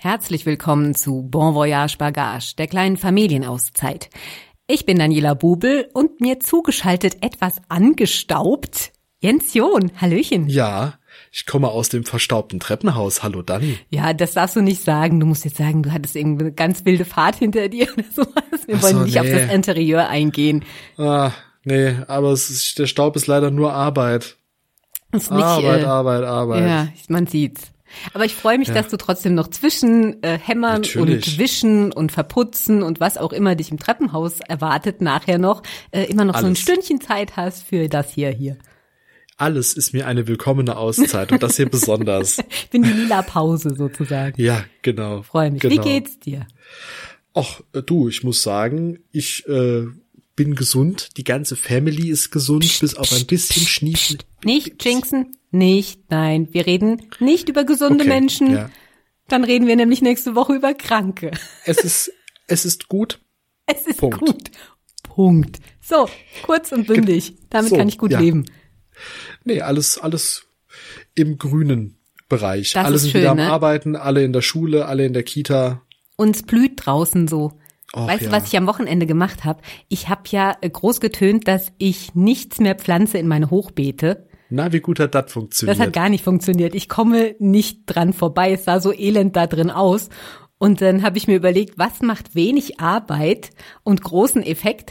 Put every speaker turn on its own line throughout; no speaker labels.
Herzlich willkommen zu Bon Voyage Bagage, der kleinen Familienauszeit. Ich bin Daniela Bubel und mir zugeschaltet etwas angestaubt Jens John. Hallöchen.
Ja, ich komme aus dem verstaubten Treppenhaus. Hallo Dani.
Ja, das darfst du nicht sagen. Du musst jetzt sagen, du hattest irgendwie eine ganz wilde Fahrt hinter dir oder sowas. Wir wollen nicht auf das Interieur eingehen.
Nee, aber der Staub ist leider nur Arbeit. Ist nicht, Arbeit.
Ja, man sieht's. Aber ich freue mich, dass du trotzdem noch zwischen Hämmern und Wischen und Verputzen und was auch immer dich im Treppenhaus erwartet nachher noch, immer noch so ein Stündchen Zeit hast für das hier.
Alles ist mir eine willkommene Auszeit und das hier besonders.
Ich bin die lila Pause sozusagen.
Ja, genau.
Freue mich.
Genau.
Wie geht's dir?
Ach, du, ich muss sagen, ich bin gesund. Die ganze Family ist gesund, bis auf ein bisschen Schniefen.
Nicht jinxen. Nein. Wir reden nicht über gesunde Menschen. Ja. Dann reden wir nämlich nächste Woche über Kranke.
Es ist gut.
Es ist gut. Punkt. So, kurz und bündig. Damit kann ich gut leben.
Nee, alles im grünen Bereich.
Das
alle
ist
sind
schön,
wieder am
ne?
Arbeiten, alle in der Schule, alle in der Kita.
Uns blüht draußen so. Weißt du, was ich am Wochenende gemacht habe? Ich habe ja groß getönt, dass ich nichts mehr pflanze in meine Hochbeete.
Na, wie gut hat das funktioniert?
Das hat gar nicht funktioniert. Ich komme nicht dran vorbei. Es sah so elend da drin aus. Und dann habe ich mir überlegt, was macht wenig Arbeit und großen Effekt?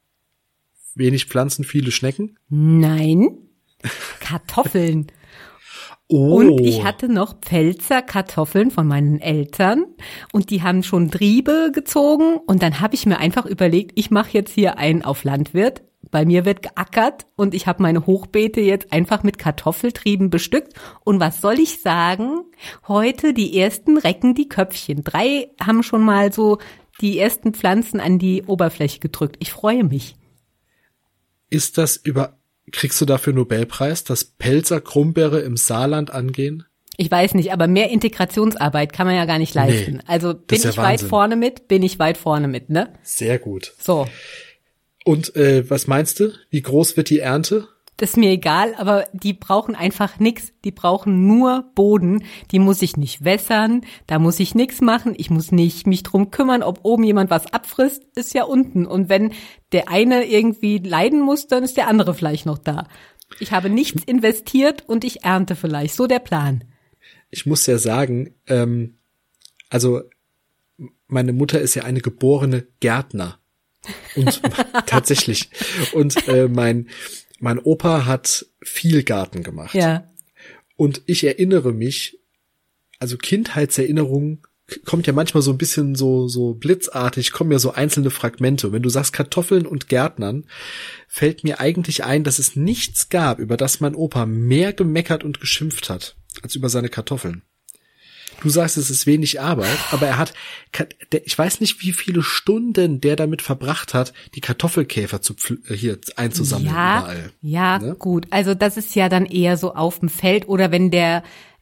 Wenig Pflanzen, viele Schnecken?
Nein, Kartoffeln.
Oh.
Und ich hatte noch Pfälzer Kartoffeln von meinen Eltern und die haben schon Triebe gezogen und dann habe ich mir einfach überlegt, ich mache jetzt hier einen auf Landwirt. Bei mir wird geackert und ich habe meine Hochbeete jetzt einfach mit Kartoffeltrieben bestückt. Und was soll ich sagen? Heute die ersten recken die Köpfchen. 3 haben schon mal so die ersten Pflanzen an die Oberfläche gedrückt. Ich freue mich.
Kriegst du dafür Nobelpreis, dass Pelzer Krummbeere im Saarland angehen?
Ich weiß nicht, aber mehr Integrationsarbeit kann man ja gar nicht leisten.
Nee,
also bin ich weit vorne mit, ne?
Sehr gut.
So.
Und was meinst du? Wie groß wird die Ernte?
Das ist mir egal, aber die brauchen einfach nix. Die brauchen nur Boden. Die muss ich nicht wässern, da muss ich nix machen. Ich muss nicht mich drum kümmern, ob oben jemand was abfrisst, ist ja unten. Und wenn der eine irgendwie leiden muss, dann ist der andere vielleicht noch da. Ich habe nichts investiert und ich ernte vielleicht. So der Plan.
Ich muss ja sagen, also meine Mutter ist ja eine geborene Gärtner. Und tatsächlich. Und mein Opa hat viel Garten gemacht.
Ja.
Und ich erinnere mich, also Kindheitserinnerungen kommt ja manchmal so ein bisschen so blitzartig, kommen ja so einzelne Fragmente. Und wenn du sagst Kartoffeln und Gärtnern, fällt mir eigentlich ein, dass es nichts gab, über das mein Opa mehr gemeckert und geschimpft hat, als über seine Kartoffeln. Du sagst, es ist wenig Arbeit, aber ich weiß nicht, wie viele Stunden der damit verbracht hat, die Kartoffelkäfer hier einzusammeln überall.
Ja, ne? Gut. Also das ist ja dann eher so auf dem Feld oder wenn der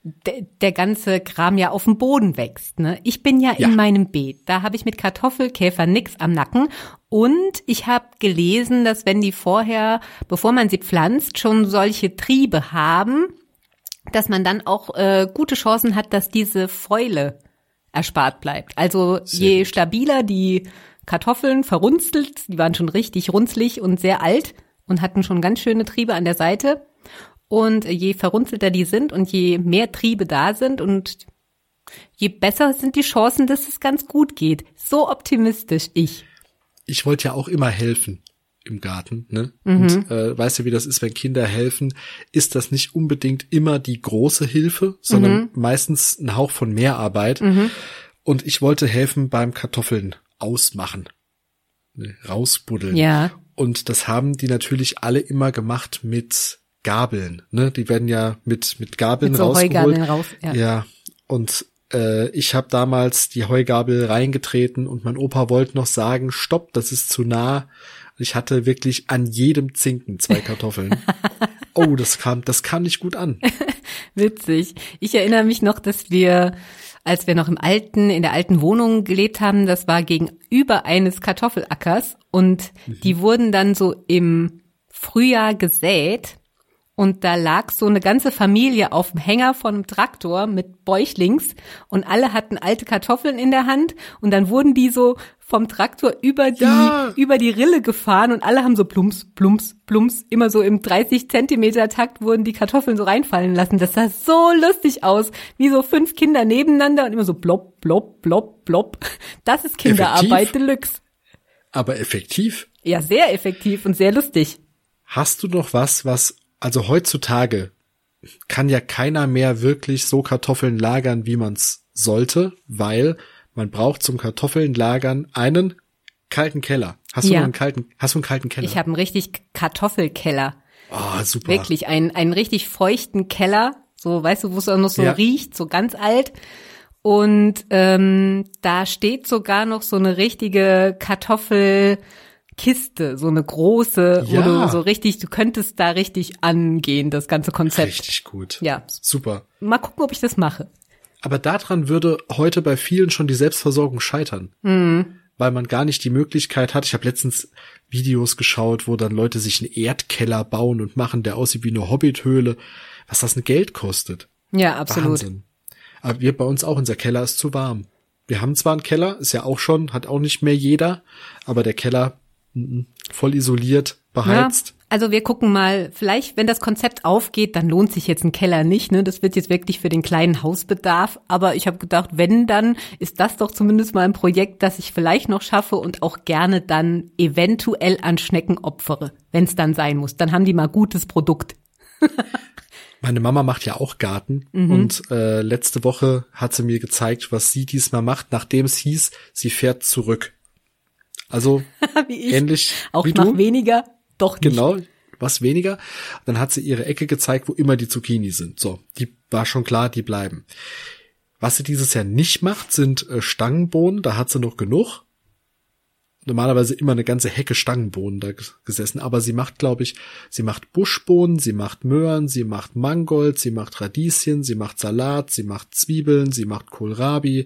ganze Kram ja auf dem Boden wächst. Ne? Ich bin ja in meinem Beet. Da habe ich mit Kartoffelkäfer nix am Nacken. Und ich habe gelesen, dass wenn die vorher, bevor man sie pflanzt, schon solche Triebe haben, dass man dann auch gute Chancen hat, dass diese Fäule erspart bleibt. Also je stabiler die Kartoffeln verrunzelt, die waren schon richtig runzlig und sehr alt und hatten schon ganz schöne Triebe an der Seite. Und je verrunzelter die sind und je mehr Triebe da sind und je besser sind die Chancen, dass es ganz gut geht. So optimistisch ich.
Ich wollte ja auch immer helfen im Garten, ne? Und weißt du, wie das ist, wenn Kinder helfen, ist das nicht unbedingt immer die große Hilfe, sondern meistens ein Hauch von Mehrarbeit. Und ich wollte helfen beim Kartoffeln ausmachen, ne? Rausbuddeln.
Ja.
Und das haben die natürlich alle immer gemacht mit Gabeln, ne? Die werden ja mit Gabeln
mit so
rausgeholt.
Heugabeln raus,
ja. Und ich habe damals die Heugabel reingetreten und mein Opa wollte noch sagen, stopp, das ist zu nah. Ich hatte wirklich an jedem Zinken 2 Kartoffeln. Oh, das kam nicht gut an.
Witzig. Ich erinnere mich noch, dass wir, als wir noch in der alten Wohnung gelebt haben, das war gegenüber eines Kartoffelackers und die wurden dann so im Frühjahr gesät Und da lag so eine ganze Familie auf dem Hänger von einem Traktor mit Bäuchlings und alle hatten alte Kartoffeln in der Hand und dann wurden die so vom Traktor über die Rille gefahren und alle haben so plumps, plumps, plumps, immer so im 30 Zentimeter Takt wurden die Kartoffeln so reinfallen lassen. Das sah so lustig aus, wie so 5 Kinder nebeneinander und immer so blopp, blopp, blopp, blopp. Das ist Kinderarbeit Deluxe.
Aber effektiv?
Ja, sehr effektiv und sehr lustig.
Hast du noch was, also heutzutage kann ja keiner mehr wirklich so Kartoffeln lagern, wie man's sollte, weil man braucht zum Kartoffeln lagern einen kalten Keller. Hast du einen kalten Keller?
Ich habe einen richtig Kartoffelkeller.
Oh, super.
Wirklich einen richtig feuchten Keller, so, weißt du, wo es auch noch so riecht, so ganz alt. Und da steht sogar noch so eine richtige Kartoffelkiste, so eine große, wo du so richtig, du könntest da richtig angehen, das ganze Konzept.
Richtig gut.
Ja.
Super.
Mal gucken, ob ich das mache.
Aber daran würde heute bei vielen schon die Selbstversorgung scheitern. Mhm. Weil man gar nicht die Möglichkeit hat. Ich habe letztens Videos geschaut, wo dann Leute sich einen Erdkeller bauen und machen, der aussieht wie eine Hobbithöhle. Was das ein Geld kostet.
Ja, absolut.
Wahnsinn. Aber wir bei uns auch, unser Keller ist zu warm. Wir haben zwar einen Keller, ist ja auch schon, hat auch nicht mehr jeder, aber der Keller voll isoliert, beheizt.
Ja, also wir gucken mal, vielleicht, wenn das Konzept aufgeht, dann lohnt sich jetzt ein Keller nicht, ne? Das wird jetzt wirklich für den kleinen Hausbedarf. Aber ich habe gedacht, wenn, dann ist das doch zumindest mal ein Projekt, das ich vielleicht noch schaffe und auch gerne dann eventuell an Schnecken opfere, wenn es dann sein muss. Dann haben die mal gutes Produkt.
Meine Mama macht ja auch Garten und letzte Woche hat sie mir gezeigt, was sie diesmal macht, nachdem es hieß, sie fährt zurück. Also ähnlich
auch
wie
nach
du.
Weniger, doch nicht.
Genau, was weniger. Dann hat sie ihre Ecke gezeigt, wo immer die Zucchini sind. So, die war schon klar, die bleiben. Was sie dieses Jahr nicht macht, sind Stangenbohnen, da hat sie noch genug. Normalerweise immer eine ganze Hecke Stangenbohnen da gesessen, aber sie macht, glaube ich, sie macht Buschbohnen, sie macht Möhren, sie macht Mangold, sie macht Radieschen, sie macht Salat, sie macht Zwiebeln, sie macht Kohlrabi,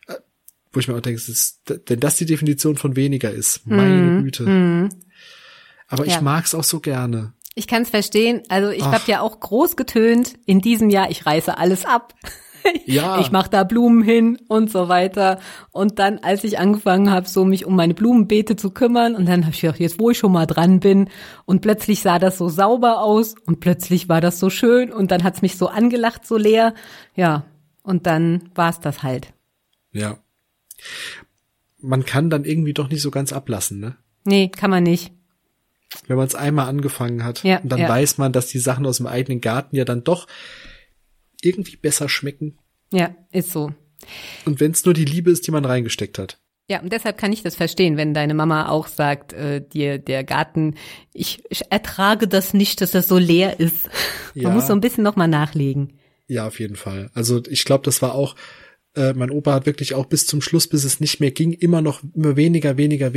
wo ich mir auch denke, wenn das die Definition von weniger ist, meine Güte. Aber ich mag's auch so gerne.
Ich kann's verstehen, also ich habe ja auch groß getönt in diesem Jahr, ich reiße alles ab. Ja. Ich mache da Blumen hin und so weiter. Und dann, als ich angefangen habe, so mich um meine Blumenbeete zu kümmern, und dann habe ich gedacht, jetzt wo ich schon mal dran bin, und plötzlich sah das so sauber aus und plötzlich war das so schön und dann hat's mich so angelacht, so leer. Ja, und dann war's das halt.
Ja. Man kann dann irgendwie doch nicht so ganz ablassen, ne?
Nee, kann man nicht.
Wenn man es einmal angefangen hat,
ja,
und dann weiß man, dass die Sachen aus dem eigenen Garten ja dann doch irgendwie besser schmecken.
Ja, ist so.
Und wenn es nur die Liebe ist, die man reingesteckt hat.
Ja, und deshalb kann ich das verstehen, wenn deine Mama auch sagt, dir der Garten, ich ertrage das nicht, dass das so leer ist. Man muss so ein bisschen noch mal nachlegen.
Ja, auf jeden Fall. Also ich glaube, das war auch, mein Opa hat wirklich auch bis zum Schluss, bis es nicht mehr ging, immer weniger.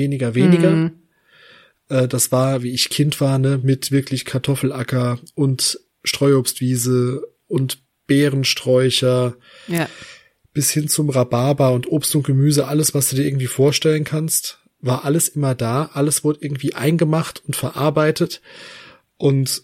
Das war, wie ich Kind war, ne, mit wirklich Kartoffelacker und Streuobstwiese und Beerensträucher, bis hin zum Rhabarber und Obst und Gemüse, alles, was du dir irgendwie vorstellen kannst, war alles immer da, alles wurde irgendwie eingemacht und verarbeitet und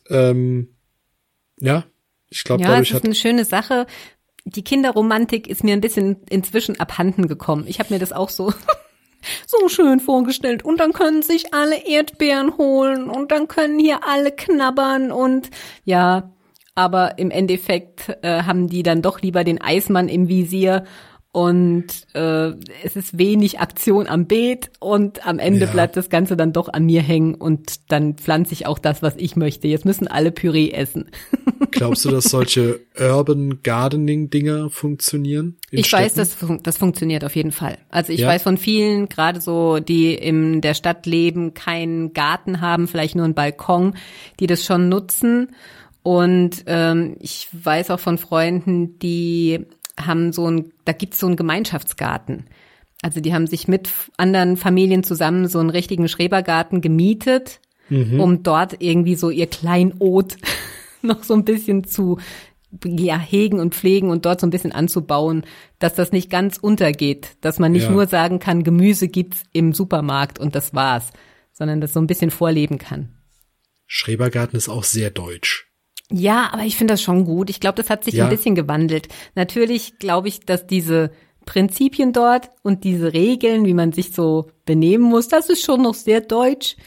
ich glaube, dadurch
das ist eine schöne Sache. Die Kinderromantik ist mir ein bisschen inzwischen abhanden gekommen. Ich habe mir das auch so schön vorgestellt und dann können sich alle Erdbeeren holen und dann können hier alle knabbern und ja, aber im Endeffekt haben die dann doch lieber den Eismann im Visier und es ist wenig Aktion am Beet und am Ende bleibt das Ganze dann doch an mir hängen und dann pflanze ich auch das, was ich möchte. Jetzt müssen alle Püree essen.
Glaubst du, dass solche Urban Gardening Dinger funktionieren?
Ich weiß, das funktioniert auf jeden Fall. Also ich weiß von vielen, gerade so, die in der Stadt leben, keinen Garten haben, vielleicht nur einen Balkon, die das schon nutzen. Und ich weiß auch von Freunden, die haben da gibt's so einen Gemeinschaftsgarten. Also die haben sich mit anderen Familien zusammen so einen richtigen Schrebergarten gemietet, um dort irgendwie so ihr Kleinod noch so ein bisschen zu hegen und pflegen und dort so ein bisschen anzubauen, dass das nicht ganz untergeht, dass man nicht nur sagen kann, Gemüse gibt's im Supermarkt und das war's, sondern das so ein bisschen vorleben kann.
Schrebergarten ist auch sehr deutsch.
Ja, aber ich finde das schon gut. Ich glaube, das hat sich ein bisschen gewandelt. Natürlich glaube ich, dass diese Prinzipien dort und diese Regeln, wie man sich so benehmen muss, das ist schon noch sehr deutsch.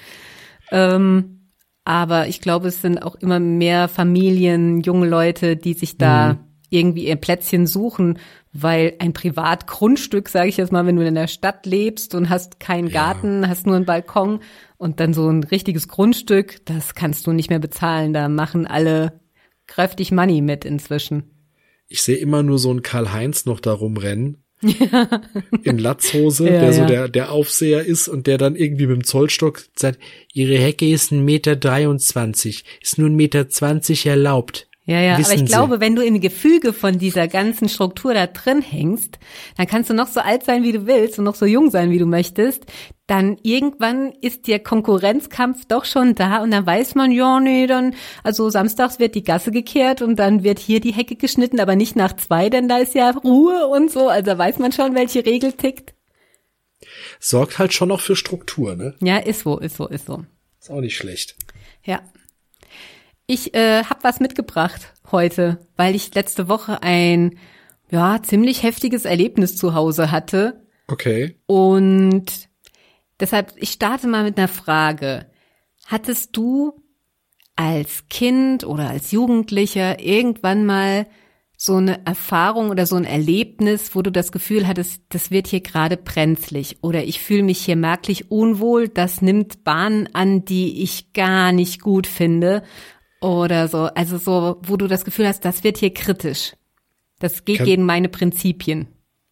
Aber ich glaube, es sind auch immer mehr Familien, junge Leute, die sich da irgendwie ihr Plätzchen suchen, weil ein Privatgrundstück, sage ich jetzt mal, wenn du in der Stadt lebst und hast keinen Garten, hast nur einen Balkon und dann so ein richtiges Grundstück, das kannst du nicht mehr bezahlen. Da machen alle kräftig Money mit inzwischen.
Ich sehe immer nur so einen Karl-Heinz noch da rumrennen. In Latzhose, der so der Aufseher ist und der dann irgendwie mit dem Zollstock sagt, ihre Hecke ist 1,23 Meter, ist nur 1,20 Meter erlaubt.
Ja, aber ich glaube, wenn du im Gefüge von dieser ganzen Struktur da drin hängst, dann kannst du noch so alt sein, wie du willst und noch so jung sein, wie du möchtest. Dann irgendwann ist der Konkurrenzkampf doch schon da und dann weiß man, ja, nee, dann, also samstags wird die Gasse gekehrt und dann wird hier die Hecke geschnitten, aber nicht nach 2, denn da ist ja Ruhe und so. Also weiß man schon, welche Regel tickt.
Sorgt halt schon noch für Struktur, ne?
Ja, ist so. Ist
auch nicht schlecht.
Ja. Ich habe was mitgebracht heute, weil ich letzte Woche ein ziemlich heftiges Erlebnis zu Hause hatte.
Okay.
Und deshalb, ich starte mal mit einer Frage. Hattest du als Kind oder als Jugendlicher irgendwann mal so eine Erfahrung oder so ein Erlebnis, wo du das Gefühl hattest, das wird hier gerade brenzlig oder ich fühle mich hier merklich unwohl, das nimmt Bahnen an, die ich gar nicht gut finde? Oder so, also so, wo du das Gefühl hast, das wird hier kritisch. Das geht gegen meine Prinzipien.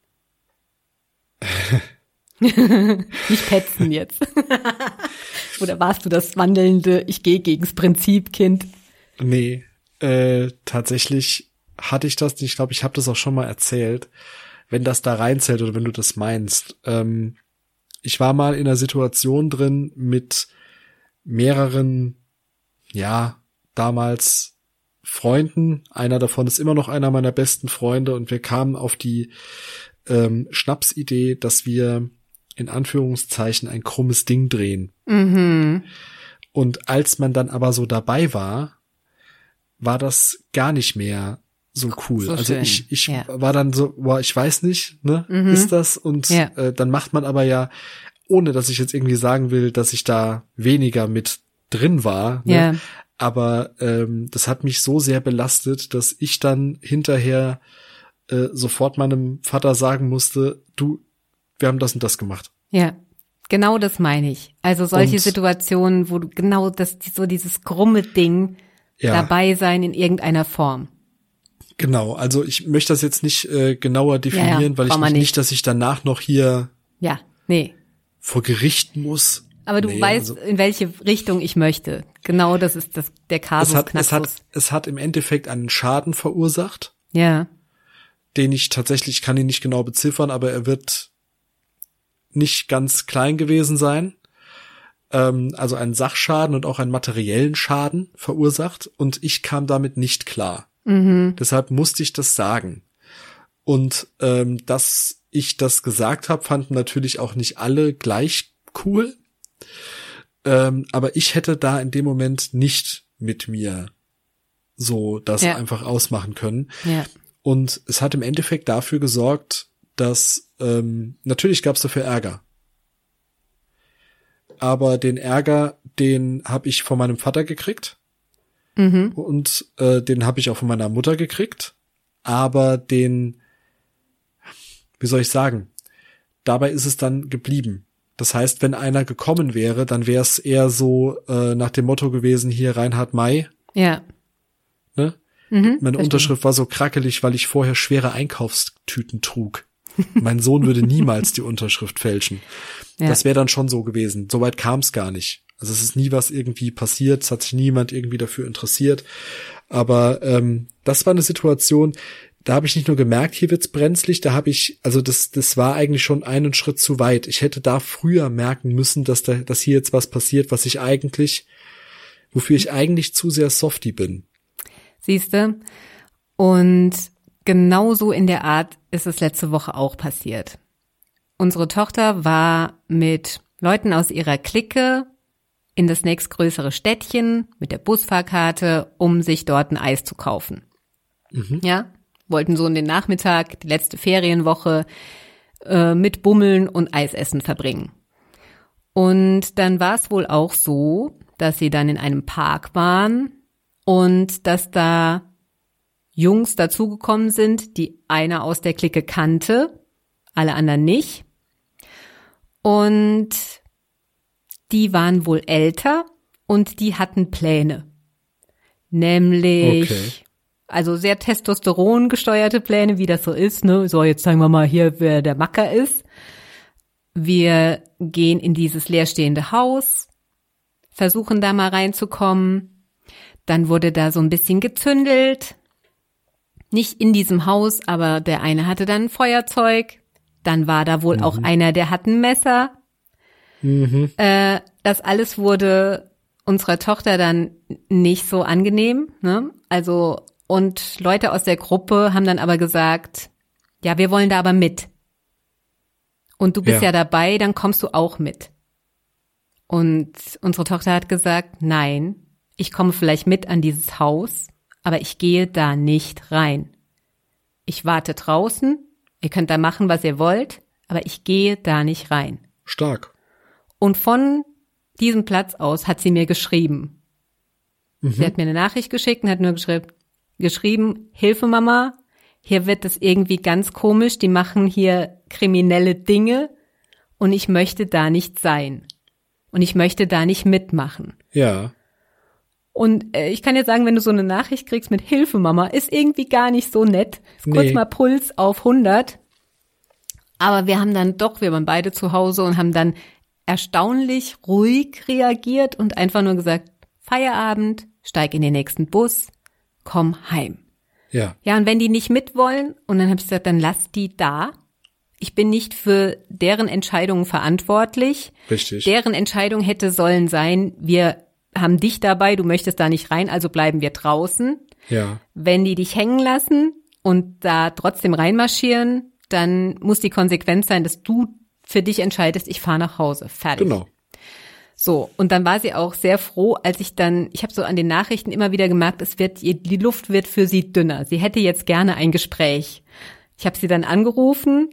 Nicht petzen jetzt. Oder warst du das wandelnde, ich gehe gegens Prinzip, Kind?
Nee, tatsächlich hatte ich das nicht. Ich glaube, ich habe das auch schon mal erzählt. Wenn das da reinzählt oder wenn du das meinst. Ich war mal in einer Situation drin mit mehreren, damals Freunden. Einer davon ist immer noch einer meiner besten Freunde und wir kamen auf die Schnapsidee, dass wir in Anführungszeichen ein krummes Ding drehen.
Mhm.
Und als man dann aber so dabei war, war das gar nicht mehr so cool.
So
also
schön.
ich war dann so, ich weiß nicht, ne, ist das? Und dann macht man aber ja, ohne dass ich jetzt irgendwie sagen will, dass ich da weniger mit drin war, ne? Aber das hat mich so sehr belastet, dass ich dann hinterher sofort meinem Vater sagen musste, du, wir haben das und das gemacht.
Ja, genau das meine ich. Also solche Situationen, wo du genau dieses krumme Ding dabei sein in irgendeiner Form.
Genau, also ich möchte das jetzt nicht genauer definieren, weil ich nicht, dass ich danach noch hier vor Gericht muss.
Aber du weißt, in welche Richtung ich möchte. Genau, das ist der Kasus Knaxus.
Es hat im Endeffekt einen Schaden verursacht.
Ja.
Den ich kann ihn nicht genau beziffern, aber er wird nicht ganz klein gewesen sein. Also einen Sachschaden und auch einen materiellen Schaden verursacht und ich kam damit nicht klar. Mhm. Deshalb musste ich das sagen. Und dass ich das gesagt habe, fanden natürlich auch nicht alle gleich cool. Aber ich hätte da in dem Moment nicht mit mir so das einfach ausmachen können.
Ja.
Und es hat im Endeffekt dafür gesorgt, dass natürlich gab es dafür Ärger. Aber den Ärger, den habe ich von meinem Vater gekriegt. Mhm. Und den habe ich auch von meiner Mutter gekriegt. Aber wie soll ich sagen, dabei ist es dann geblieben. Das heißt, wenn einer gekommen wäre, dann wäre es eher so nach dem Motto gewesen, hier Reinhard May.
Ja.
Ne? Mhm, meine Unterschrift war so krackelig, weil ich vorher schwere Einkaufstüten trug. Mein Sohn würde niemals die Unterschrift fälschen. Ja. Das wäre dann schon so gewesen. Soweit kam es gar nicht. Also es ist nie was irgendwie passiert, es hat sich niemand irgendwie dafür interessiert. Aber das war eine Situation, da habe ich nicht nur gemerkt, hier wird's brenzlig, da habe ich, also das war eigentlich schon einen Schritt zu weit. Ich hätte da früher merken müssen, dass hier jetzt was passiert, wofür ich eigentlich zu sehr softy bin.
Siehste? Und genauso in der Art ist es letzte Woche auch passiert. Unsere Tochter war mit Leuten aus ihrer Clique in das nächstgrößere Städtchen mit der Busfahrkarte, um sich dort ein Eis zu kaufen. Ja, wollten so in den Nachmittag, die letzte Ferienwoche, mit Bummeln und Eisessen verbringen. Und dann war es wohl auch so, dass sie dann in einem Park waren und dass da Jungs dazugekommen sind, die einer aus der Clique kannte, alle anderen nicht. Und die waren wohl älter und die hatten Pläne. Nämlich, also sehr Testosteron gesteuerte Pläne, wie das so ist, ne? So, jetzt zeigen wir mal hier, wer der Macker ist. Wir gehen in dieses leerstehende Haus, versuchen da mal reinzukommen. Dann wurde da so ein bisschen gezündelt. Nicht in diesem Haus, aber der eine hatte dann ein Feuerzeug. Dann war da wohl auch einer, der hat ein Messer. Das alles wurde unserer Tochter dann nicht so angenehm, ne? Also, und Leute aus der Gruppe haben dann aber gesagt, ja, wir wollen da aber mit. Und du bist ja dabei, dann kommst du auch mit. Und unsere Tochter hat gesagt, nein, ich komme vielleicht mit an dieses Haus, aber ich gehe da nicht rein. Ich warte draußen, ihr könnt da machen, was ihr wollt, aber ich gehe da nicht rein.
Stark.
Und von diesem Platz aus hat sie mir geschrieben. Sie hat mir eine Nachricht geschickt und hat nur geschrieben, Hilfe Mama, hier wird es irgendwie ganz komisch, die machen hier kriminelle Dinge und ich möchte da nicht sein. Und ich möchte da nicht mitmachen.
Ja.
Und ich kann dir sagen, wenn du so eine Nachricht kriegst mit Hilfe Mama, ist irgendwie gar nicht so nett. Ist kurz mal Puls auf 100. Aber wir waren beide zu Hause und haben dann erstaunlich ruhig reagiert und einfach nur gesagt, Feierabend, steig in den nächsten Bus, komm heim.
Ja.
Ja, und wenn die nicht mitwollen, und dann habe ich gesagt, dann lass die da. Ich bin nicht für deren Entscheidungen verantwortlich.
Richtig.
Deren Entscheidung hätte sollen sein, wir haben dich dabei, du möchtest da nicht rein, also bleiben wir draußen.
Ja.
Wenn die dich hängen lassen und da trotzdem reinmarschieren, dann muss die Konsequenz sein, dass du für dich entscheidest, ich fahre nach Hause. Fertig.
Genau.
So, und dann war sie auch sehr froh, als ich habe so an den Nachrichten immer wieder gemerkt, die Luft wird für sie dünner. Sie hätte jetzt gerne ein Gespräch. Ich habe sie dann angerufen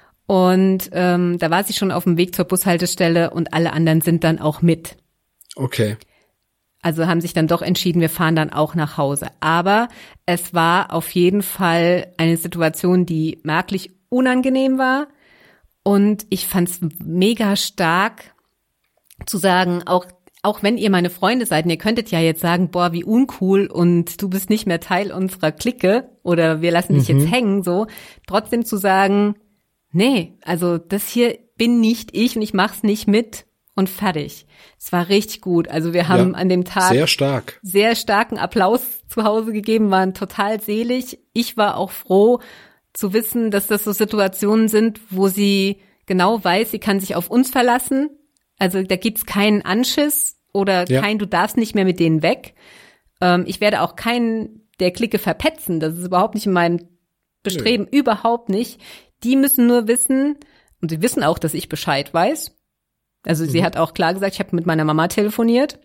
und da war sie schon auf dem Weg zur Bushaltestelle und alle anderen sind dann auch mit.
Okay.
Also haben sich dann doch entschieden, wir fahren dann auch nach Hause. Aber es war auf jeden Fall eine Situation, die merklich unangenehm war. Und ich fand's mega stark zu sagen, auch wenn ihr meine Freunde seid, und ihr könntet ja jetzt sagen, boah, wie uncool und du bist nicht mehr Teil unserer Clique oder wir lassen dich jetzt hängen, so. Trotzdem zu sagen, nee, also das hier bin nicht ich und ich mach's nicht mit. Und fertig. Es war richtig gut. Also wir haben an dem Tag sehr starken Applaus zu Hause gegeben, waren total selig. Ich war auch froh zu wissen, dass das so Situationen sind, wo sie genau weiß, sie kann sich auf uns verlassen. Also da gibt's keinen Anschiss oder du darfst nicht mehr mit denen weg. Ich werde auch keinen der Clique verpetzen. Das ist überhaupt nicht in meinem Bestreben, überhaupt nicht. Die müssen nur wissen, und sie wissen auch, dass ich Bescheid weiß. Also sie hat auch klar gesagt, ich habe mit meiner Mama telefoniert.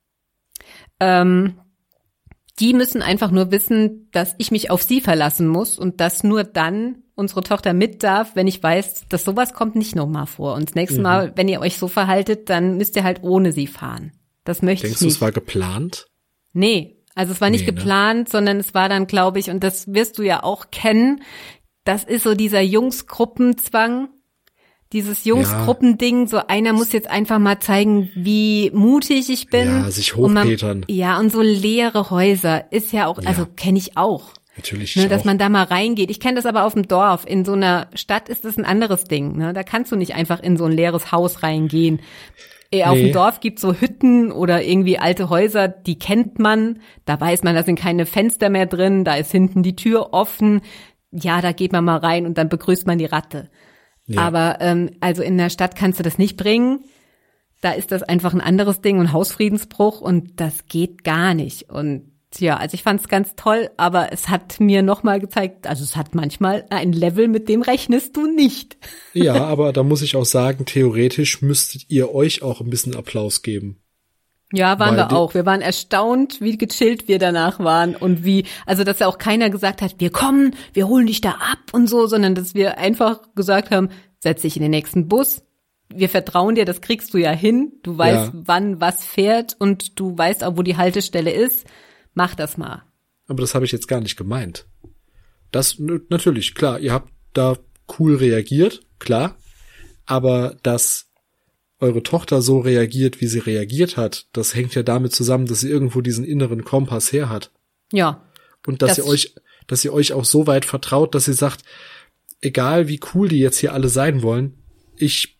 Die müssen einfach nur wissen, dass ich mich auf sie verlassen muss und dass nur dann unsere Tochter mit darf, wenn ich weiß, dass sowas kommt nicht nochmal vor. Und das nächste Mal, wenn ihr euch so verhaltet, dann müsst ihr halt ohne sie fahren. Das möchte ich nicht.
Denkst du, es war geplant?
Nee, also es war nicht geplant, sondern es war dann, glaube ich, und das wirst du ja auch kennen, das ist so dieser Jungsgruppenzwang. Dieses Jungsgruppending, so einer muss jetzt einfach mal zeigen, wie mutig ich bin.
Ja, sich hochpetern.
Und so leere Häuser ist ja auch, also kenne ich auch.
Natürlich
ne, dass man da mal reingeht. Ich kenne das aber auf dem Dorf. In so einer Stadt ist das ein anderes Ding. Ne? Da kannst du nicht einfach in so ein leeres Haus reingehen. Auf dem Dorf gibt's so Hütten oder irgendwie alte Häuser, die kennt man. Da weiß man, da sind keine Fenster mehr drin, da ist hinten die Tür offen. Ja, da geht man mal rein und dann begrüßt man die Ratte. Ja. Aber also in der Stadt kannst du das nicht bringen. Da ist das einfach ein anderes Ding und Hausfriedensbruch und das geht gar nicht. Und ja, also ich fand es ganz toll, aber es hat mir nochmal gezeigt, also es hat manchmal ein Level, mit dem rechnest du nicht.
Ja, aber da muss ich auch sagen, theoretisch müsstet ihr euch auch ein bisschen Applaus geben.
Ja, waren wir auch. Wir waren erstaunt, wie gechillt wir danach waren und also dass ja auch keiner gesagt hat, wir kommen, wir holen dich da ab und so, sondern dass wir einfach gesagt haben, setz dich in den nächsten Bus. Wir vertrauen dir, das kriegst du ja hin. Du weißt, wann was fährt und du weißt auch, wo die Haltestelle ist. Mach das mal.
Aber das habe ich jetzt gar nicht gemeint. Das, natürlich, klar, ihr habt da cool reagiert, klar. Aber dass eure Tochter so reagiert, wie sie reagiert hat, das hängt ja damit zusammen, dass sie irgendwo diesen inneren Kompass her hat.
Ja.
Und dass ihr euch auch so weit vertraut, dass sie sagt, egal wie cool die jetzt hier alle sein wollen, ich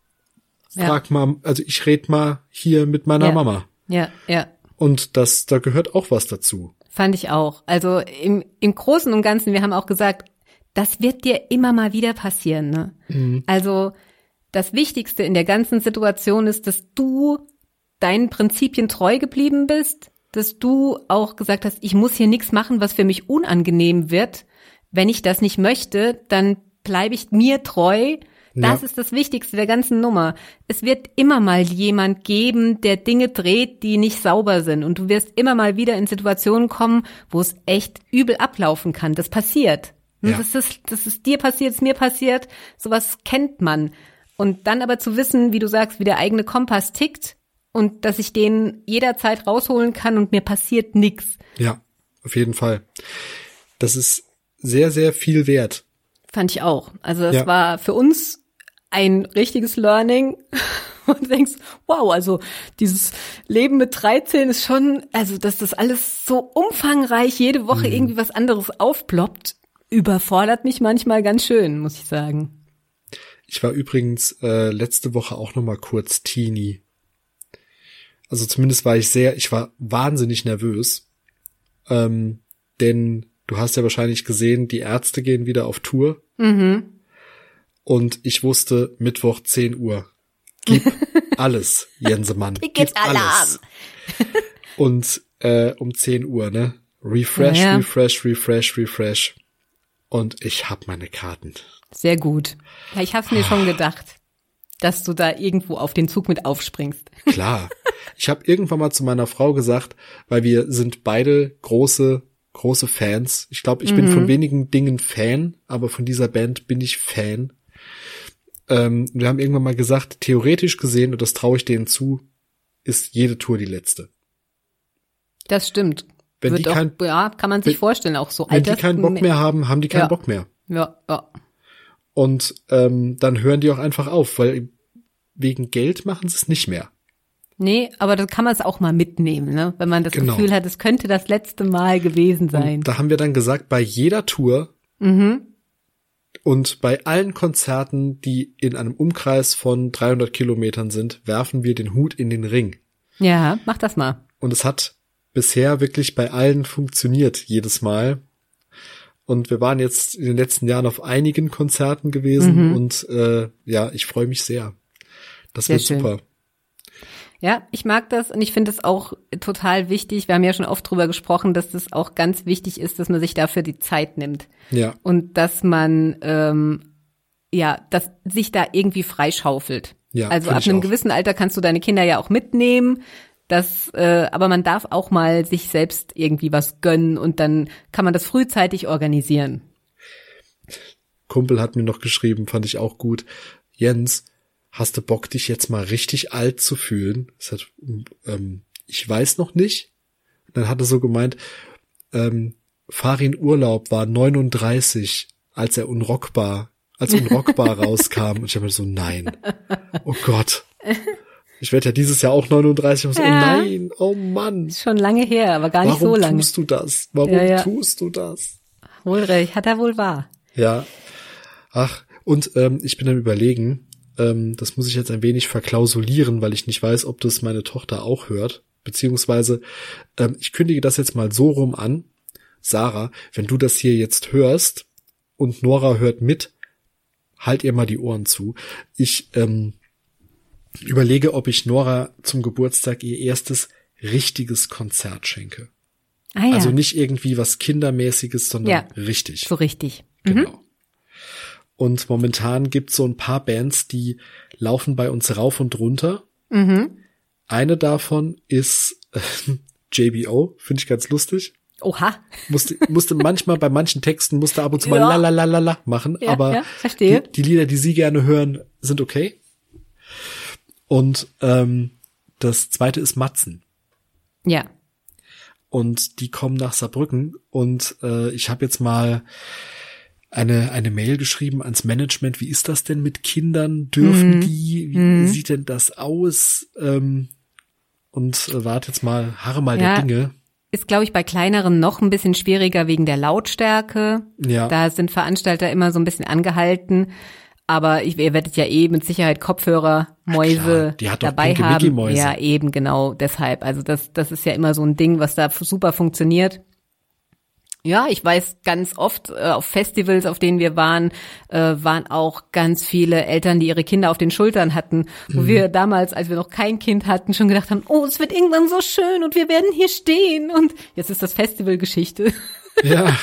frag mal, also ich red mal hier mit meiner Mama.
Ja.
Und da gehört auch was dazu.
Fand ich auch. Also im Großen und Ganzen, wir haben auch gesagt, das wird dir immer mal wieder passieren, ne? Mhm. Also das Wichtigste in der ganzen Situation ist, dass du deinen Prinzipien treu geblieben bist, dass du auch gesagt hast, ich muss hier nichts machen, was für mich unangenehm wird. Wenn ich das nicht möchte, dann bleibe ich mir treu. Das ist das Wichtigste der ganzen Nummer. Es wird immer mal jemand geben, der Dinge dreht, die nicht sauber sind. Und du wirst immer mal wieder in Situationen kommen, wo es echt übel ablaufen kann. Das passiert. Ja. Das ist dir passiert, ist mir passiert. Sowas kennt man. Und dann aber zu wissen, wie du sagst, wie der eigene Kompass tickt und dass ich den jederzeit rausholen kann und mir passiert nichts.
Ja, auf jeden Fall. Das ist sehr, sehr viel wert.
Fand ich auch. Also das war für uns ein richtiges Learning. Und du denkst, wow, also dieses Leben mit 13 ist schon, also dass das alles so umfangreich jede Woche irgendwie was anderes aufploppt, überfordert mich manchmal ganz schön, muss ich sagen.
Ich war übrigens letzte Woche auch noch mal kurz Teenie. Also zumindest ich war wahnsinnig nervös. Denn du hast ja wahrscheinlich gesehen, die Ärzte gehen wieder auf Tour. Mhm. Und ich wusste, Mittwoch 10 Uhr. Gib alles, Jensemann. Gib alles. Und um 10 Uhr, ne? Refresh. Und ich hab meine Karten.
Sehr gut. Ja, ich hab's mir schon gedacht, dass du da irgendwo auf den Zug mit aufspringst.
Klar. Ich habe irgendwann mal zu meiner Frau gesagt, weil wir sind beide große Fans. Ich glaube, ich bin von wenigen Dingen Fan, aber von dieser Band bin ich Fan. Wir haben irgendwann mal gesagt, theoretisch gesehen, und das traue ich denen zu, ist jede Tour die letzte.
Das stimmt. Kann man sich vorstellen, auch so.
Wenn die keinen Bock mehr haben, haben die keinen Bock mehr.
Ja.
Und dann hören die auch einfach auf, weil wegen Geld machen sie es nicht mehr.
Nee, aber da kann man es auch mal mitnehmen, ne? Wenn man das Gefühl hat, es könnte das letzte Mal gewesen sein.
Und da haben wir dann gesagt, bei jeder Tour und bei allen Konzerten, die in einem Umkreis von 300 Kilometern sind, werfen wir den Hut in den Ring.
Ja, mach das mal.
Und es hat bisher wirklich bei allen funktioniert, jedes Mal. Und wir waren jetzt in den letzten Jahren auf einigen Konzerten gewesen und ich freue mich sehr. Das wird super.
Ja, ich mag das und ich finde es auch total wichtig. Wir haben ja schon oft drüber gesprochen, dass das auch ganz wichtig ist, dass man sich dafür die Zeit nimmt. Ja. Und dass man, dass sich da irgendwie freischaufelt. Ja, also ab einem gewissen Alter kannst du deine Kinder ja auch mitnehmen. Aber man darf auch mal sich selbst irgendwie was gönnen und dann kann man das frühzeitig organisieren.
Kumpel hat mir noch geschrieben, fand ich auch gut. Jens, hast du Bock, dich jetzt mal richtig alt zu fühlen? Ich weiß noch nicht. Dann hat er so gemeint, Farin Urlaub war 39, als Unrockbar rauskam. Und ich habe mir so, nein. Oh Gott. Ich werde ja dieses Jahr auch 39 und so, oh nein, oh Mann.
Ist schon lange her, aber gar nicht so lange.
Warum tust du das? Warum tust du das?
Wohl recht, hat er wohl wahr.
Ja. Ach, und ich bin am Überlegen, das muss ich jetzt ein wenig verklausulieren, weil ich nicht weiß, ob das meine Tochter auch hört. Beziehungsweise, ich kündige das jetzt mal so rum an. Sarah, wenn du das hier jetzt hörst und Nora hört mit, halt ihr mal die Ohren zu. Ich überlege, ob ich Nora zum Geburtstag ihr erstes richtiges Konzert schenke. Ah, ja. Also nicht irgendwie was Kindermäßiges, sondern richtig.
So richtig.
Genau. Und momentan gibt's so ein paar Bands, die laufen bei uns rauf und runter. Mhm. Eine davon ist JBO, finde ich ganz lustig.
Oha.
Musste manchmal bei manchen Texten ab und zu mal la machen,
ja,
aber
ja, verstehe.
Die Lieder, die sie gerne hören, sind okay. Und das zweite ist Matzen.
Ja.
Und die kommen nach Saarbrücken und ich habe jetzt mal eine Mail geschrieben ans Management. Wie ist das denn mit Kindern? Dürfen die? Wie sieht denn das aus? Und warte jetzt mal, harre mal der Dinge.
Ist, glaube ich, bei kleineren noch ein bisschen schwieriger wegen der Lautstärke.
Ja.
Da sind Veranstalter immer so ein bisschen angehalten. Aber ihr werdet ja mit Sicherheit Kopfhörer, Mäuse
die hat doch
dabei
pinke
haben.
Mickey-Mäuse.
Ja, eben, genau, deshalb. Also das ist ja immer so ein Ding, was da super funktioniert. Ja, ich weiß ganz oft auf Festivals, auf denen wir waren auch ganz viele Eltern, die ihre Kinder auf den Schultern hatten, wo wir damals, als wir noch kein Kind hatten, schon gedacht haben, oh, es wird irgendwann so schön und wir werden hier stehen und jetzt ist das Festival Geschichte.
Ja.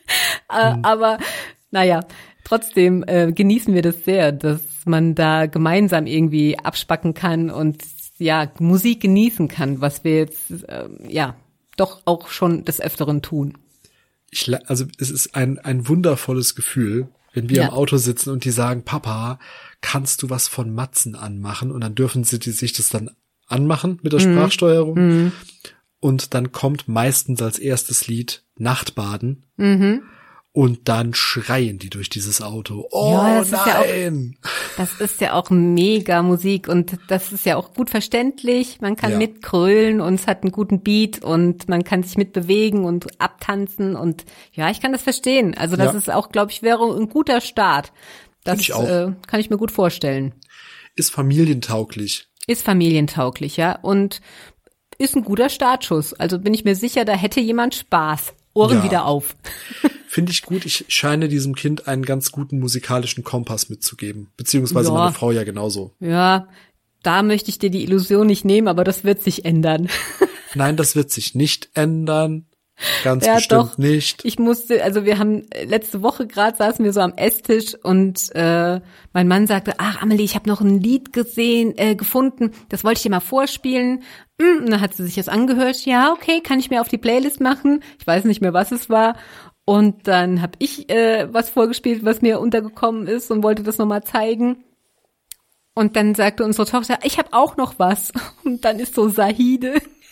Aber naja, trotzdem genießen wir das sehr, dass man da gemeinsam irgendwie abspacken kann und ja, Musik genießen kann, was wir jetzt doch auch schon des Öfteren tun.
Also es ist ein wundervolles Gefühl, wenn wir im Auto sitzen und die sagen, Papa, kannst du was von Matzen anmachen? Und dann dürfen sie sich das dann anmachen mit der Sprachsteuerung. Und dann kommt meistens als erstes Lied Nachtbaden. Und dann schreien die durch dieses Auto. Oh ja, nein!
Das ist ja auch mega Musik und das ist ja auch gut verständlich. Man kann mitgrölen und es hat einen guten Beat und man kann sich mitbewegen und abtanzen und ja, ich kann das verstehen. Also das ist auch, glaube ich, wäre ein guter Start. Das kann ich mir gut vorstellen.
Ist familientauglich.
Ist familientauglich, ja. Und ist ein guter Startschuss. Also bin ich mir sicher, da hätte jemand Spaß. Ohren wieder auf.
Finde ich gut. Ich scheine diesem Kind einen ganz guten musikalischen Kompass mitzugeben. Beziehungsweise meine Frau ja genauso. Ja,
da möchte ich dir die Illusion nicht nehmen, aber das wird sich ändern.
Nein, das wird sich nicht ändern. Ganz bestimmt nicht.
Wir haben letzte Woche gerade saßen wir so am Esstisch und mein Mann sagte, ach Amelie, ich habe noch ein Lied gefunden, das wollte ich dir mal vorspielen. Und dann hat sie sich das angehört, ja, okay, kann ich mir auf die Playlist machen. Ich weiß nicht mehr, was es war. Und dann habe ich was vorgespielt, was mir untergekommen ist und wollte das nochmal zeigen. Und dann sagte unsere Tochter, ich habe auch noch was. Und dann ist so Sahide.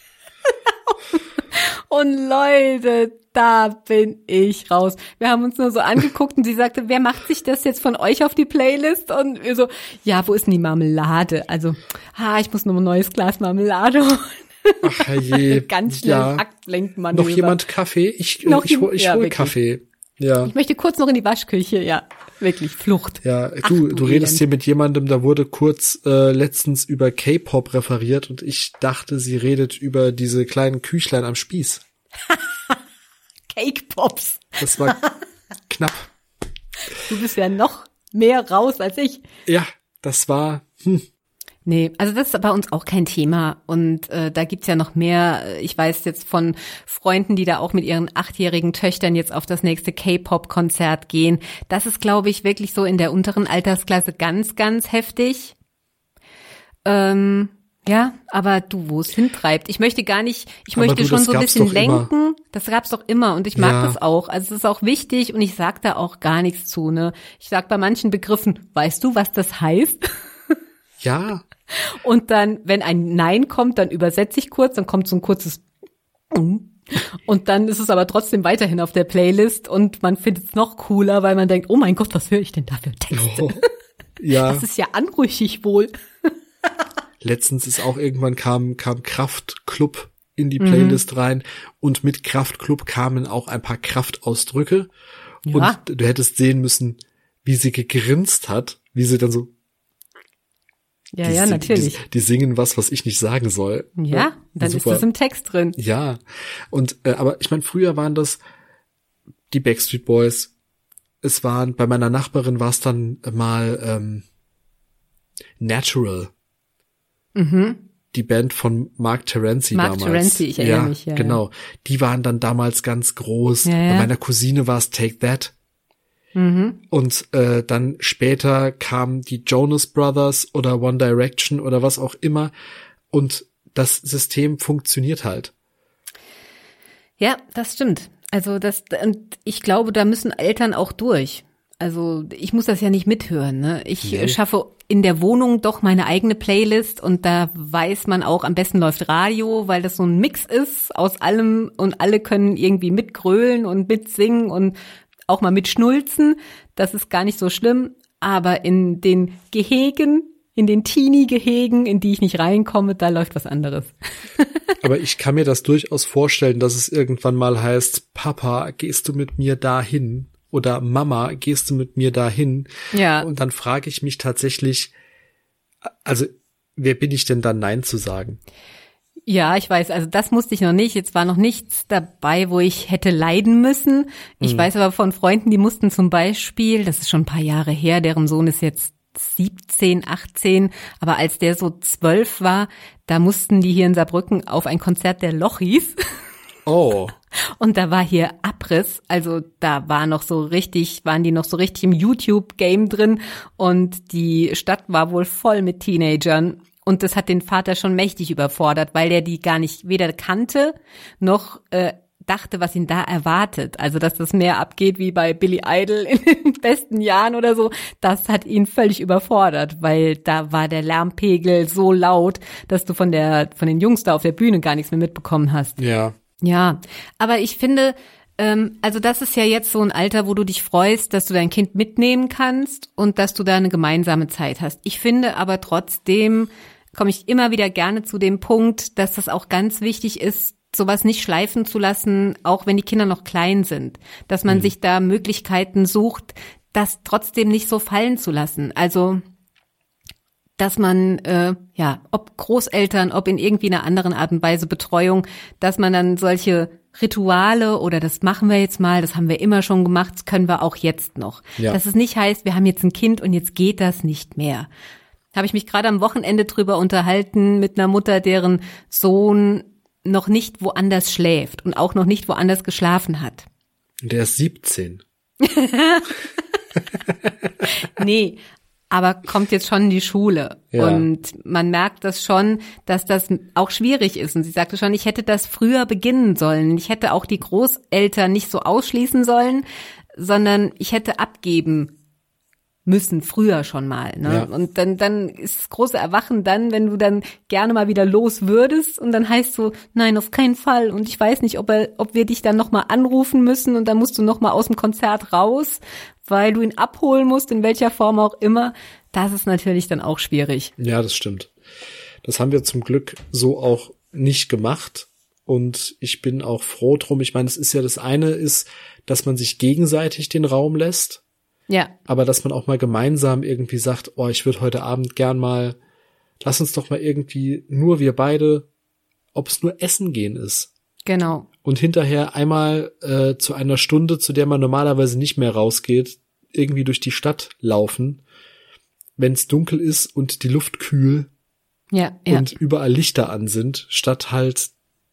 Und Leute, da bin ich raus. Wir haben uns nur so angeguckt und sie sagte, wer macht sich das jetzt von euch auf die Playlist? Und wir so, ja, wo ist denn die Marmelade? Also, ich muss noch ein neues Glas Marmelade holen.
Ach je.
Ganz schnell Aktlenkmanöver.
Noch jemand Kaffee? Ich hol Kaffee. Ja.
Ich möchte kurz noch in die Waschküche, ja. Wirklich, Flucht.
Ja, du redest hier mit jemandem, da wurde kurz letztens über K-Pop referiert und ich dachte, sie redet über diese kleinen Küchlein am Spieß.
Cake Pops.
Das war knapp.
Du bist ja noch mehr raus als ich.
Ja, das war...
Nee, also das ist bei uns auch kein Thema und da gibt's ja noch mehr. Ich weiß jetzt von Freunden, die da auch mit ihren 8-jährigen Töchtern jetzt auf das nächste K-Pop-Konzert gehen. Das ist, glaube ich, wirklich so in der unteren Altersklasse ganz, ganz heftig. Ja, aber wo es hintreibt. Ich möchte schon so ein bisschen lenken. Immer. Das gab's doch immer und ich mag das auch. Also es ist auch wichtig und ich sag da auch gar nichts zu. Ne, ich sag bei manchen Begriffen, weißt du, was das heißt?
Ja.
Und dann, wenn ein Nein kommt, dann übersetze ich kurz, dann kommt so ein kurzes und dann ist es aber trotzdem weiterhin auf der Playlist und man findet es noch cooler, weil man denkt, oh mein Gott, was höre ich denn da für Texte?
Oh, ja.
Das ist ja anrüchig wohl.
Letztens ist auch irgendwann kam Kraftklub in die Playlist rein und mit Kraftklub kamen auch ein paar Kraftausdrücke und du hättest sehen müssen, wie sie gegrinst hat, wie sie dann so
Ja, natürlich.
Die singen was ich nicht sagen soll.
Ja, dann super. Ist das im Text drin.
Ja, und aber ich meine, früher waren das die Backstreet Boys. Bei meiner Nachbarin war es dann mal Natural. Die Band von Mark Terenzi damals.
Mark Terenzi, ich erinnere mich. Ja,
genau. Die waren dann damals ganz groß.
Ja.
Bei meiner Cousine war es Take That. Und dann später kamen die Jonas Brothers oder One Direction oder was auch immer. Und das System funktioniert halt.
Ja, das stimmt. Also und ich glaube, da müssen Eltern auch durch. Also ich muss das ja nicht mithören, ne? Ich schaffe in der Wohnung doch meine eigene Playlist und da weiß man auch, am besten läuft Radio, weil das so ein Mix ist aus allem und alle können irgendwie mitgrölen und mitsingen und auch mal mitschnulzen. Das ist gar nicht so schlimm, aber in den Gehegen, in den Teenie-Gehegen, in die ich nicht reinkomme, da läuft was anderes.
Aber ich kann mir das durchaus vorstellen, dass es irgendwann mal heißt, Papa, gehst du mit mir dahin? Oder Mama, gehst du mit mir dahin?
Ja.
Und dann frage ich mich tatsächlich, also wer bin ich denn dann Nein zu sagen?
Ja, ich weiß, also das musste ich noch nicht. Jetzt war noch nichts dabei, wo ich hätte leiden müssen. Ich weiß aber von Freunden, die mussten zum Beispiel, das ist schon ein paar Jahre her, deren Sohn ist jetzt 17, 18, aber als der so 12 war, da mussten die hier in Saarbrücken auf ein Konzert der Lochis.
Oh.
Und da war hier Abriss, also da waren die noch so richtig im YouTube-Game drin und die Stadt war wohl voll mit Teenagern und das hat den Vater schon mächtig überfordert, weil der die gar nicht weder kannte noch dachte, was ihn da erwartet. Also, dass das mehr abgeht wie bei Billy Idol in den besten Jahren oder so, das hat ihn völlig überfordert, weil da war der Lärmpegel so laut, dass du von den Jungs da auf der Bühne gar nichts mehr mitbekommen hast.
Ja.
Ja, aber ich finde, also das ist ja jetzt so ein Alter, wo du dich freust, dass du dein Kind mitnehmen kannst und dass du da eine gemeinsame Zeit hast. Ich finde aber trotzdem, komme ich immer wieder gerne zu dem Punkt, dass das auch ganz wichtig ist, sowas nicht schleifen zu lassen, auch wenn die Kinder noch klein sind. Dass man sich da Möglichkeiten sucht, das trotzdem nicht so fallen zu lassen. Also dass man, ob Großeltern, ob in irgendwie einer anderen Art und Weise Betreuung, dass man dann solche Rituale oder das machen wir jetzt mal, das haben wir immer schon gemacht, das können wir auch jetzt noch. Ja. Dass es nicht heißt, wir haben jetzt ein Kind und jetzt geht das nicht mehr. Habe ich mich gerade am Wochenende drüber unterhalten mit einer Mutter, deren Sohn noch nicht woanders schläft und auch noch nicht woanders geschlafen hat.
Der ist 17.
Nee, aber kommt jetzt schon in die Schule. Ja. Und man merkt das schon, dass das auch schwierig ist. Und sie sagte schon, ich hätte das früher beginnen sollen. Ich hätte auch die Großeltern nicht so ausschließen sollen, sondern ich hätte abgeben müssen, früher schon mal. Ne? Ja. Und dann ist das große Erwachen dann, wenn du dann gerne mal wieder los würdest und dann heißt so, nein, auf keinen Fall. Und ich weiß nicht, ob wir dich dann nochmal anrufen müssen und dann musst du nochmal aus dem Konzert raus, weil du ihn abholen musst, in welcher Form auch immer. Das ist natürlich dann auch schwierig.
Ja, das stimmt. Das haben wir zum Glück so auch nicht gemacht. Und ich bin auch froh drum. Ich meine, es ist ja das eine ist, dass man sich gegenseitig den Raum lässt.
Ja.
Aber dass man auch mal gemeinsam irgendwie sagt, oh, ich würde heute Abend gern mal, lass uns doch mal irgendwie nur wir beide, ob es nur essen gehen ist.
Genau.
Und hinterher einmal zu einer Stunde, zu der man normalerweise nicht mehr rausgeht, irgendwie durch die Stadt laufen, wenn es dunkel ist und die Luft kühl und überall Lichter an sind, statt halt,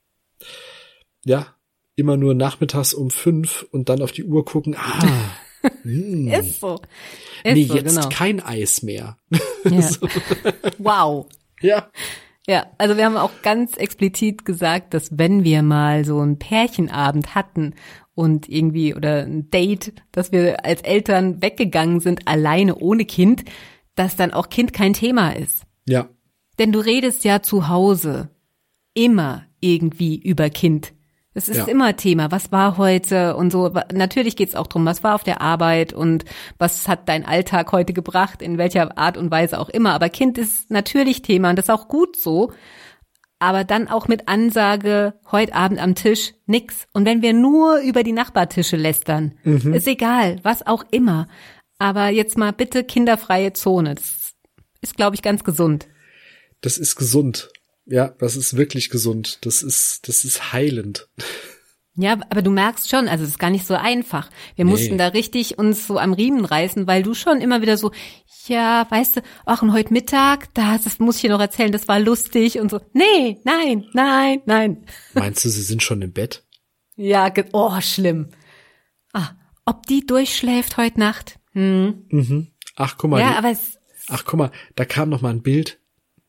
immer nur nachmittags um 5 und dann auf die Uhr gucken,
Ist so.
Jetzt genau. Kein Eis mehr.
Ja. So. Wow.
Ja.
Ja, also wir haben auch ganz explizit gesagt, dass wenn wir mal so einen Pärchenabend hatten und irgendwie oder ein Date, dass wir als Eltern weggegangen sind, alleine ohne Kind, dass dann auch Kind kein Thema ist.
Ja.
Denn du redest ja zu Hause immer irgendwie über Kind. Es ist immer Thema, was war heute und so. Natürlich geht's auch drum, was war auf der Arbeit und was hat dein Alltag heute gebracht, in welcher Art und Weise auch immer. Aber Kind ist natürlich Thema und das ist auch gut so. Aber dann auch mit Ansage, heute Abend am Tisch, nix. Und wenn wir nur über die Nachbartische lästern, ist egal, was auch immer. Aber jetzt mal bitte kinderfreie Zone. Das ist, glaube ich, ganz gesund.
Das ist gesund. Ja, das ist wirklich gesund. Das ist heilend.
Ja, aber du merkst schon, also es ist gar nicht so einfach. Wir mussten da richtig uns so am Riemen reißen, weil du schon immer wieder so, ja, weißt du, ach und heute Mittag, das muss ich dir noch erzählen, das war lustig und so. Nee, nein.
Meinst du, sie sind schon im Bett?
Ja, schlimm. Ob die durchschläft heute Nacht?
Ach, guck mal.
Ja,
guck mal, da kam noch mal ein Bild.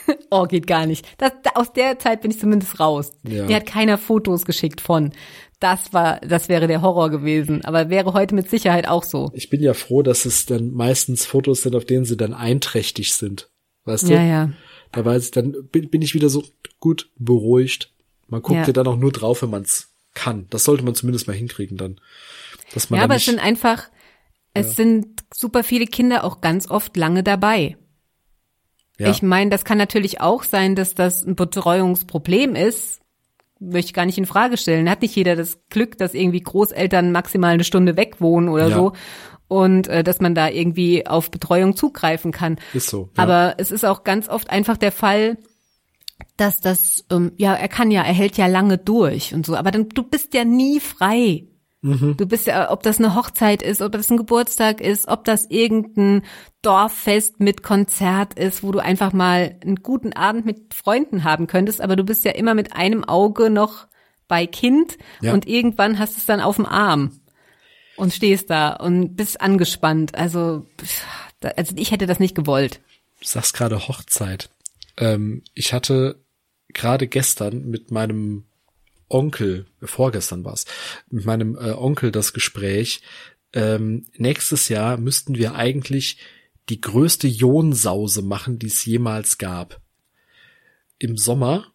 Oh, geht gar nicht. Aus der Zeit bin ich zumindest raus.
Ja.
Mir hat keiner Fotos geschickt von. Das wäre der Horror gewesen. Aber wäre heute mit Sicherheit auch so.
Ich bin ja froh, dass es dann meistens Fotos sind, auf denen sie dann einträchtig sind. Weißt du?
Ja.
Da weiß ich, dann bin ich wieder so gut beruhigt. Man guckt ja dann auch nur drauf, wenn man es kann. Das sollte man zumindest mal hinkriegen dann. Dass man
ja,
dann
aber
nicht,
es sind super viele Kinder auch ganz oft lange dabei.
ja.
Ich meine, das kann natürlich auch sein, dass das ein Betreuungsproblem ist. Möchte ich gar nicht in Frage stellen. Hat nicht jeder das Glück, dass irgendwie Großeltern maximal eine Stunde weg wohnen oder so und dass man da irgendwie auf Betreuung zugreifen kann.
Ist so. Ja.
Aber es ist auch ganz oft einfach der Fall, dass das, er hält ja lange durch und so. Aber du bist ja nie frei. Du bist ja, ob das eine Hochzeit ist, ob das ein Geburtstag ist, ob das irgendein Dorffest mit Konzert ist, wo du einfach mal einen guten Abend mit Freunden haben könntest, aber du bist ja immer mit einem Auge noch bei Kind und irgendwann hast du es dann auf dem Arm und stehst da und bist angespannt. Also ich hätte das nicht gewollt.
Du sagst gerade Hochzeit. Ich hatte gerade gestern mit meinem Onkel, vorgestern war's, mit meinem Onkel das Gespräch, nächstes Jahr müssten wir eigentlich die größte Jonsause machen, die es jemals gab. Im Sommer,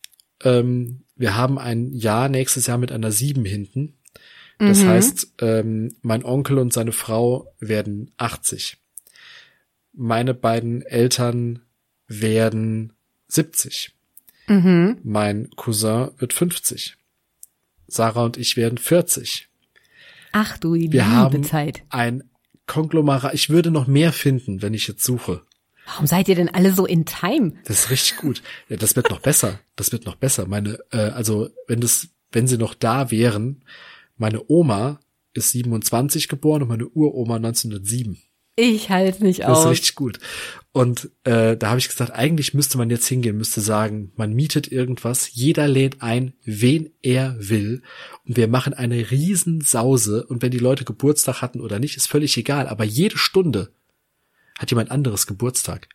wir haben ein Jahr nächstes Jahr mit einer 7 hinten. Das heißt, mein Onkel und seine Frau werden 80. Meine beiden Eltern werden 70. Mein Cousin wird 50. Sarah und ich werden 40.
Ach du liebe
Wir haben
Zeit.
ein Konglomerat. Ich würde noch mehr finden, wenn ich jetzt suche.
Warum seid ihr denn alle so in Time?
Das ist richtig gut. Ja, das wird noch besser. Das wird noch besser. Also wenn sie noch da wären, meine Oma ist 27 geboren und meine Uroma 1907.
Ich halte nicht
Das
aus.
ist richtig gut. Und da habe ich gesagt, eigentlich müsste man jetzt hingehen, müsste sagen, man mietet irgendwas, jeder lädt ein, wen er will und wir machen eine Riesensause und wenn die Leute Geburtstag hatten oder nicht, ist völlig egal, aber jede Stunde hat jemand anderes Geburtstag.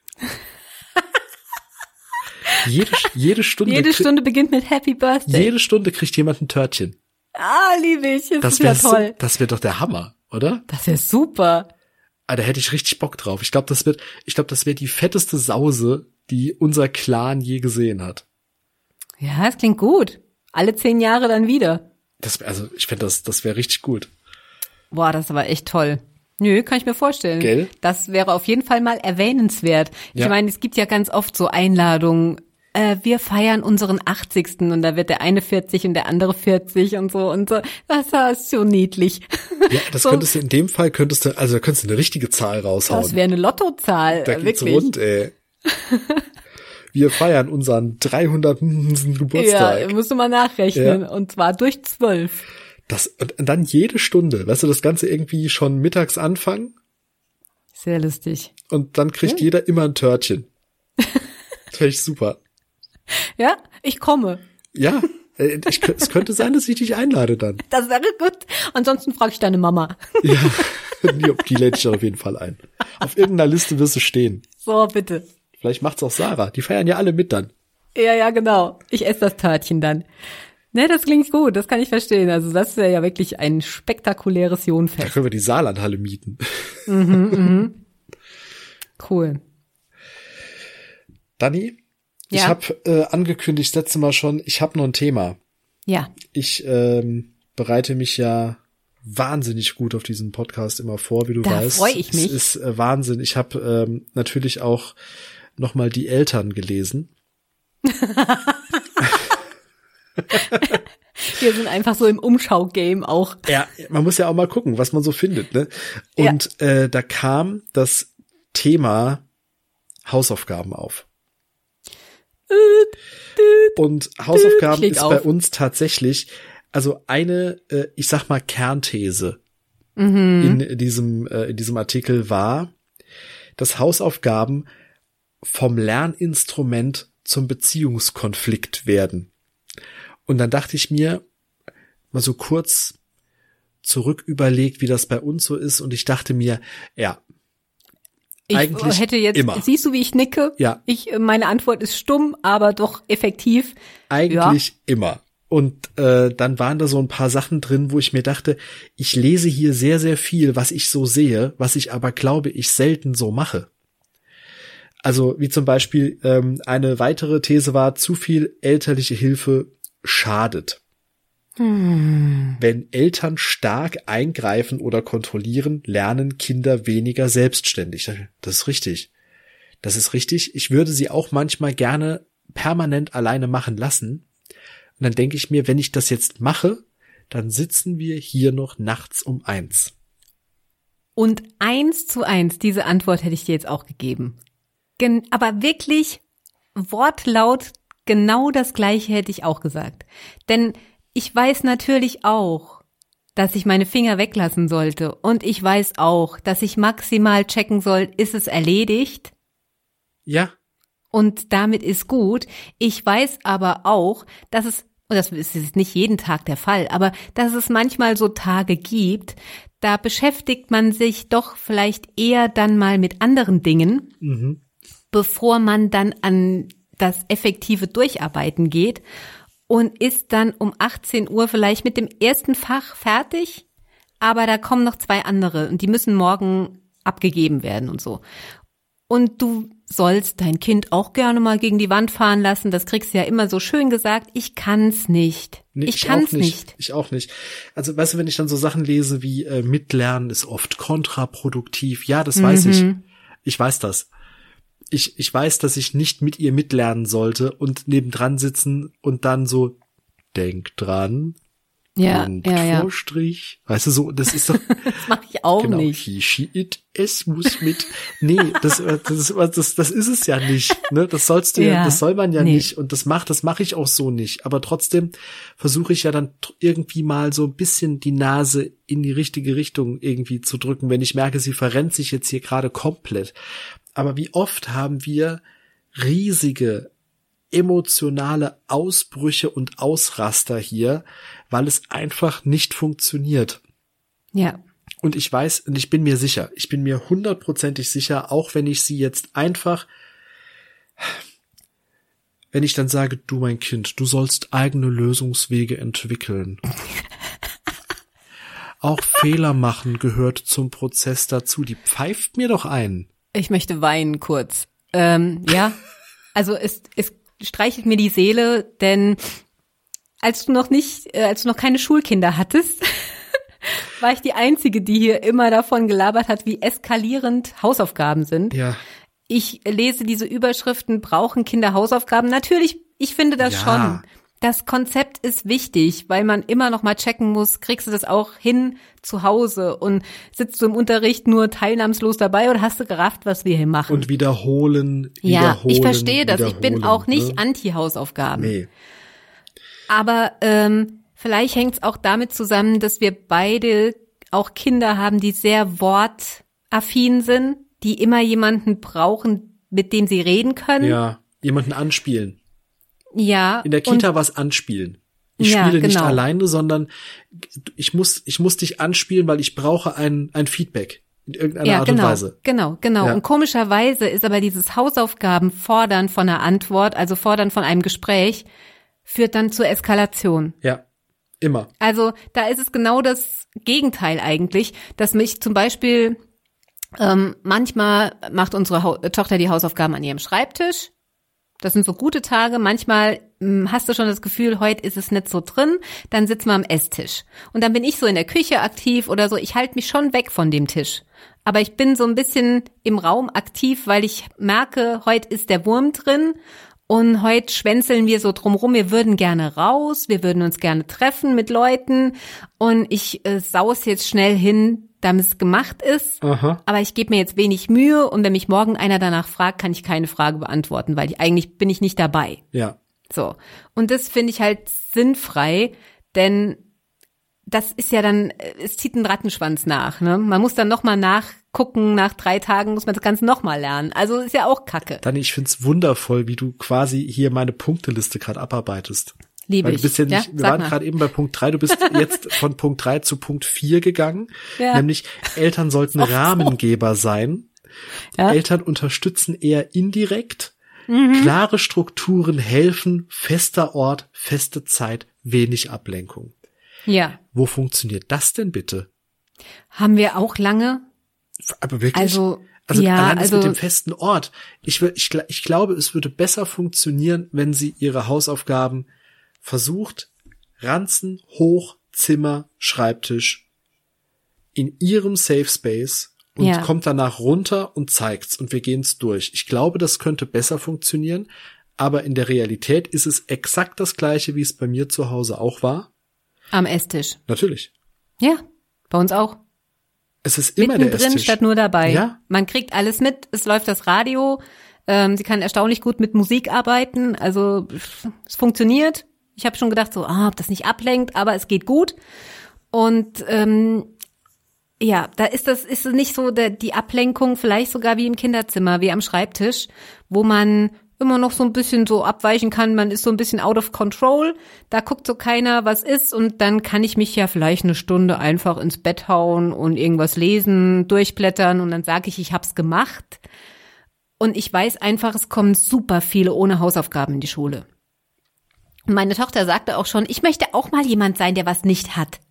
Jede Stunde.
Jede Stunde beginnt mit Happy Birthday.
Jede Stunde kriegt jemand ein Törtchen.
Ah, liebe ich. Das ist
wär
ja toll.
Das wäre doch der Hammer, oder?
Das ist super.
Ah, da hätte ich richtig Bock drauf. Ich glaube, das wird die fetteste Sause, die unser Clan je gesehen hat.
Ja, es klingt gut. Alle 10 Jahre dann wieder.
Ich fände das wäre richtig gut.
Boah, das ist aber echt toll. Nö, kann ich mir vorstellen.
Gell?
Das wäre auf jeden Fall mal erwähnenswert.
Ja.
Ich meine, es gibt ja ganz oft so Einladungen. Wir feiern unseren 80. und da wird der eine 40 und der andere 40 und so und so. Das ist so niedlich.
Ja, das
So.
könntest du in dem Fall, da könntest du eine richtige Zahl raushauen.
Das wäre eine Lottozahl,
Da geht's
wirklich.
rund, ey. Wir feiern unseren 300.
Ja,
Geburtstag.
musst du mal nachrechnen.
Ja.
Und zwar durch 12.
Und dann jede Stunde, weißt du, das Ganze irgendwie schon mittags anfangen
Sehr lustig.
und dann kriegt jeder immer ein Törtchen. Das fände ich super.
Ja, ich komme.
Ja, es könnte sein, dass ich dich einlade dann.
Das wäre gut. Ansonsten frage ich deine Mama.
Ja, die lädt ich auf jeden Fall ein. Auf irgendeiner Liste wirst du stehen.
So, bitte.
Vielleicht macht's auch Sarah. Die feiern ja alle mit dann.
Ja, genau. Ich esse das Törtchen dann. Ne, das klingt gut. Das kann ich verstehen. Also das wäre ja wirklich ein spektakuläres
Da
Jonfest.
können wir die Saarlandhalle mieten.
Cool.
Dani, ich
Ja.
habe angekündigt letztes Mal schon, ich habe noch ein Thema.
Ja.
Ich bereite mich ja wahnsinnig gut auf diesen Podcast immer vor, wie du
Da
weißt.
freu ich mich.
Es ist Wahnsinn. Ich habe natürlich auch noch mal die Eltern gelesen.
Wir sind einfach so im Umschau-Game auch.
Ja, man muss ja auch mal gucken, was man so findet, ne? Und da kam das Thema Hausaufgaben auf. Und Hausaufgaben
Schlägt
ist
auf.
bei uns tatsächlich also eine, ich sag mal, Kernthese in diesem Artikel war, dass Hausaufgaben vom Lerninstrument zum Beziehungskonflikt werden. Und dann dachte ich mir, mal so kurz zurück überlegt, wie das bei uns so ist, und ich dachte mir, ja, Eigentlich
hätte jetzt,
immer.
Siehst du, wie ich nicke?
Ja.
Meine Antwort ist stumm, aber doch effektiv.
Eigentlich immer. Und dann waren da so ein paar Sachen drin, wo ich mir dachte, ich lese hier sehr, sehr viel, was ich so sehe, was ich aber glaube, ich selten so mache. Also wie zum Beispiel eine weitere These war, zu viel elterliche Hilfe schadet. Wenn Eltern stark eingreifen oder kontrollieren, lernen Kinder weniger selbstständig. Das ist richtig. Das ist richtig. Ich würde sie auch manchmal gerne permanent alleine machen lassen. Und dann denke ich mir, wenn ich das jetzt mache, dann sitzen wir hier noch nachts um 1.
Und 1:1, diese Antwort hätte ich dir jetzt auch gegeben. Aber wirklich wortlaut genau das Gleiche hätte ich auch gesagt. Denn ich weiß natürlich auch, dass ich meine Finger weglassen sollte. Und ich weiß auch, dass ich maximal checken soll, ist es erledigt?
Ja.
Und damit ist gut. Ich weiß aber auch, dass es, und das ist nicht jeden Tag der Fall, aber dass es manchmal so Tage gibt, da beschäftigt man sich doch vielleicht eher dann mal mit anderen Dingen, bevor man dann an das effektive Durcharbeiten geht und ist dann um 18 Uhr vielleicht mit dem ersten Fach fertig, aber da kommen noch 2 andere und die müssen morgen abgegeben werden und so. Und du sollst dein Kind auch gerne mal gegen die Wand fahren lassen. Das kriegst du ja immer so schön gesagt. Ich kann's nicht.
Nee,
ich kann's nicht.
Ich auch nicht. Also weißt du, wenn ich dann so Sachen lese wie Mitlernen ist oft kontraproduktiv. Ja, das weiß ich. Ich weiß das. Ich weiß, dass ich nicht mit ihr mitlernen sollte und nebendran sitzen und dann so, denk dran.
Ja,
Vorstrich. Weißt du, so, das ist doch.
Das mache ich auch
genau,
nicht.
He, she, it, es muss mit. Nee, das ist es ja nicht, ne? Das sollst du ja, das soll man ja nicht. Und das mache ich auch so nicht. Aber trotzdem versuche ich ja dann irgendwie mal so ein bisschen die Nase in die richtige Richtung irgendwie zu drücken, wenn ich merke, sie verrennt sich jetzt hier gerade komplett. Aber wie oft haben wir riesige emotionale Ausbrüche und Ausraster hier, weil es einfach nicht funktioniert.
Ja.
Und ich weiß, und ich bin mir 100%ig sicher, auch wenn ich sie jetzt einfach, wenn ich dann sage, du mein Kind, du sollst eigene Lösungswege entwickeln. Auch Fehler machen gehört zum Prozess dazu. Die pfeift mir doch ein.
Ich möchte weinen kurz. Ja, also es streichelt mir die Seele, denn als du noch keine Schulkinder hattest, war ich die Einzige, die hier immer davon gelabert hat, wie eskalierend Hausaufgaben sind.
Ja.
Ich lese diese Überschriften, brauchen Kinder Hausaufgaben? Natürlich, ich finde das schon. Das Konzept ist wichtig, weil man immer noch mal checken muss, kriegst du das auch hin zu Hause und sitzt du im Unterricht nur teilnahmslos dabei oder hast du gerafft, was wir hier machen?
Und wiederholen.
Ja, ich verstehe das. Ich bin auch nicht anti-Hausaufgaben.
Nee.
Aber vielleicht hängt es auch damit zusammen, dass wir beide auch Kinder haben, die sehr wortaffin sind, die immer jemanden brauchen, mit dem sie reden können.
Ja, jemanden anspielen.
Ja.
In der Kita was anspielen. Ich spiele nicht alleine, sondern ich muss dich anspielen, weil ich brauche ein Feedback in irgendeiner Art und Weise.
Genau. Ja. Und komischerweise ist aber dieses Hausaufgaben fordern von einer Antwort, also fordern von einem Gespräch, führt dann zur Eskalation.
Ja, immer.
Also da ist es genau das Gegenteil eigentlich, dass mich zum Beispiel manchmal macht unsere Tochter die Hausaufgaben an ihrem Schreibtisch. Das sind so gute Tage. Manchmal hast du schon das Gefühl, heute ist es nicht so drin. Dann sitzen wir am Esstisch. Und dann bin ich so in der Küche aktiv oder so. Ich halte mich schon weg von dem Tisch. Aber ich bin so ein bisschen im Raum aktiv, weil ich merke, heute ist der Wurm drin. Und heute schwänzeln wir so drumrum. Wir würden gerne raus. Wir würden uns gerne treffen mit Leuten. Und ich saus jetzt schnell hin, damit es gemacht ist.
Aha.
Aber ich gebe mir jetzt wenig Mühe und wenn mich morgen einer danach fragt, kann ich keine Frage beantworten, weil eigentlich bin ich nicht dabei.
Ja.
So. Und das finde ich halt sinnfrei, denn das ist ja dann, es zieht einen Rattenschwanz nach, ne? Man muss dann nochmal nachgucken, nach 3 Tagen muss man das Ganze nochmal lernen. Also ist ja auch Kacke.
Dani, ich find's wundervoll, wie du quasi hier meine Punkteliste gerade abarbeitest.
Liebe
Weil du bist ja nicht,
ja,
wir waren gerade eben bei Punkt 3, du bist jetzt von Punkt 3 zu Punkt 4 gegangen, nämlich Eltern sollten Rahmengeber sein.
Ja.
Eltern unterstützen eher indirekt. Klare Strukturen helfen, fester Ort, feste Zeit, wenig Ablenkung.
Ja.
Wo funktioniert das denn bitte?
Haben wir auch lange.
Aber wirklich?
Also
allein das
also
mit dem festen Ort. Ich glaube, es würde besser funktionieren, wenn sie ihre Hausaufgaben versucht, Ranzen, hoch, Zimmer, Schreibtisch, in ihrem Safe Space und kommt danach runter und zeigt's und wir gehen's durch. Ich glaube, das könnte besser funktionieren, aber in der Realität ist es exakt das Gleiche, wie es bei mir zu Hause auch war.
Am Esstisch.
Natürlich.
Ja, bei uns auch.
Es ist immer der
Mittendrin
Esstisch.
statt nur dabei.
Ja.
Man kriegt alles mit, es läuft das Radio, sie kann erstaunlich gut mit Musik arbeiten, also es funktioniert. Ich habe schon gedacht, so, ob das nicht ablenkt, aber es geht gut. Und ja, da ist es nicht so die Ablenkung, vielleicht sogar wie im Kinderzimmer, wie am Schreibtisch, wo man immer noch so ein bisschen so abweichen kann, man ist so ein bisschen out of control, da guckt so keiner, was ist, und dann kann ich mich ja vielleicht eine Stunde einfach ins Bett hauen und irgendwas lesen, durchblättern und dann sage ich hab's gemacht. Und ich weiß einfach, es kommen super viele ohne Hausaufgaben in die Schule. Und meine Tochter sagte auch schon, ich möchte auch mal jemand sein, der was nicht hat.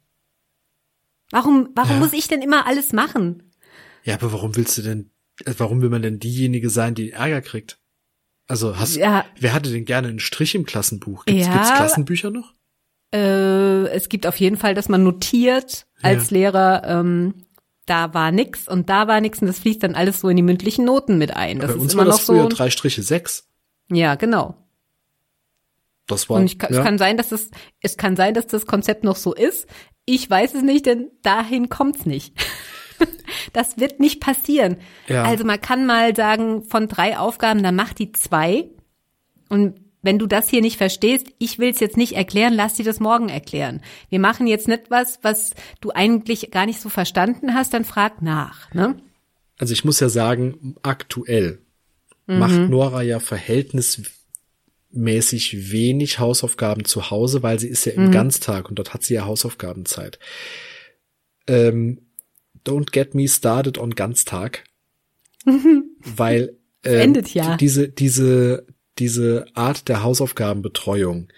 Warum muss ich denn immer alles machen?
Ja, aber warum will man denn diejenige sein, die Ärger kriegt? Also wer hatte denn gerne einen Strich im Klassenbuch? Gibt's Klassenbücher noch?
Es gibt auf jeden Fall, dass man notiert als Lehrer, da war nix und da war nix und das fließt dann alles so in die mündlichen Noten mit ein. Das
bei
ist
uns
immer
war das
noch
früher
so
3 Striche 6.
Ja, genau.
Das war.
Und es kann sein, dass das Konzept noch so ist. Ich weiß es nicht, denn dahin kommt's nicht. Das wird nicht passieren.
Ja.
Also man kann mal sagen, von 3 Aufgaben, dann mach die 2. Und wenn du das hier nicht verstehst, ich will's jetzt nicht erklären, lass dir das morgen erklären. Wir machen jetzt nicht was du eigentlich gar nicht so verstanden hast, dann frag nach, ne?
Also ich muss ja sagen, aktuell macht Nora ja verhältnismäßig wenig Hausaufgaben zu Hause, weil sie ist ja im Ganztag und dort hat sie ja Hausaufgabenzeit. Don't get me started on Ganztag, weil
endet ja.
diese Art der Hausaufgabenbetreuung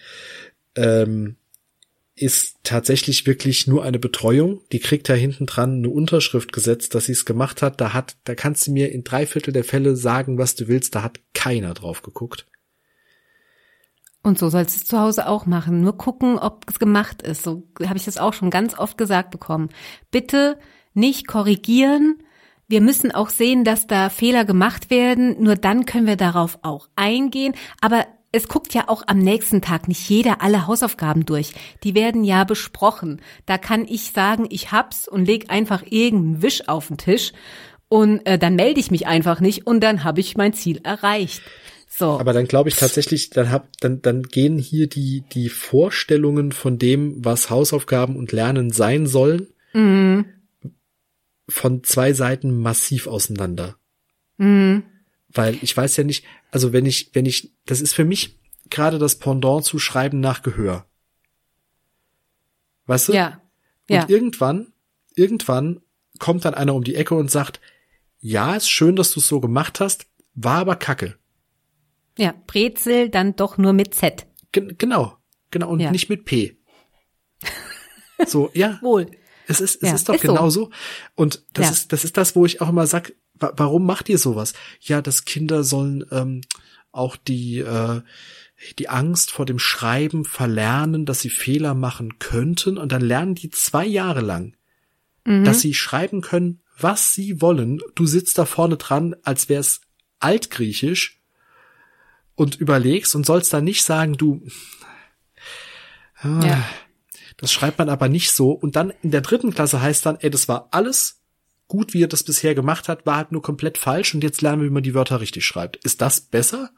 ist tatsächlich wirklich nur eine Betreuung. Die kriegt da hinten dran eine Unterschrift gesetzt, dass sie es gemacht hat. Da kannst du mir in 3/4 der Fälle sagen, was du willst. Da hat keiner drauf geguckt.
Und so sollst du es zu Hause auch machen. Nur gucken, ob es gemacht ist. So habe ich das auch schon ganz oft gesagt bekommen. Bitte nicht korrigieren. Wir müssen auch sehen, dass da Fehler gemacht werden. Nur dann können wir darauf auch eingehen. Aber es guckt ja auch am nächsten Tag nicht jeder alle Hausaufgaben durch. Die werden ja besprochen. Da kann ich sagen, ich hab's und leg einfach irgendeinen Wisch auf den Tisch und dann melde ich mich einfach nicht und dann habe ich mein Ziel erreicht. So.
Aber dann glaube ich tatsächlich, dann gehen hier die Vorstellungen von dem, was Hausaufgaben und Lernen sein sollen, von 2 Seiten massiv auseinander. Weil ich weiß ja nicht, also wenn ich, das ist für mich gerade das Pendant zu Schreiben nach Gehör. Weißt du?
Ja.
Und irgendwann kommt dann einer um die Ecke und sagt, ja, ist schön, dass du es so gemacht hast, war aber Kacke.
Ja, Brezel dann doch nur mit Z.
Genau, und nicht mit P. So, ja.
Wohl.
Es ist doch genau so. Und das ist das, wo ich auch immer sag, warum macht ihr sowas? Ja, dass Kinder sollen auch die Angst vor dem Schreiben verlernen, dass sie Fehler machen könnten. Und dann lernen die 2 Jahre lang, dass sie schreiben können, was sie wollen. Du sitzt da vorne dran, als wär's altgriechisch und überlegst und sollst da nicht sagen, das schreibt man aber nicht so. Und dann in der 3. Klasse heißt dann, das war alles gut, wie er das bisher gemacht hat, war halt nur komplett falsch und jetzt lernen wir, wie man die Wörter richtig schreibt. Ist das besser?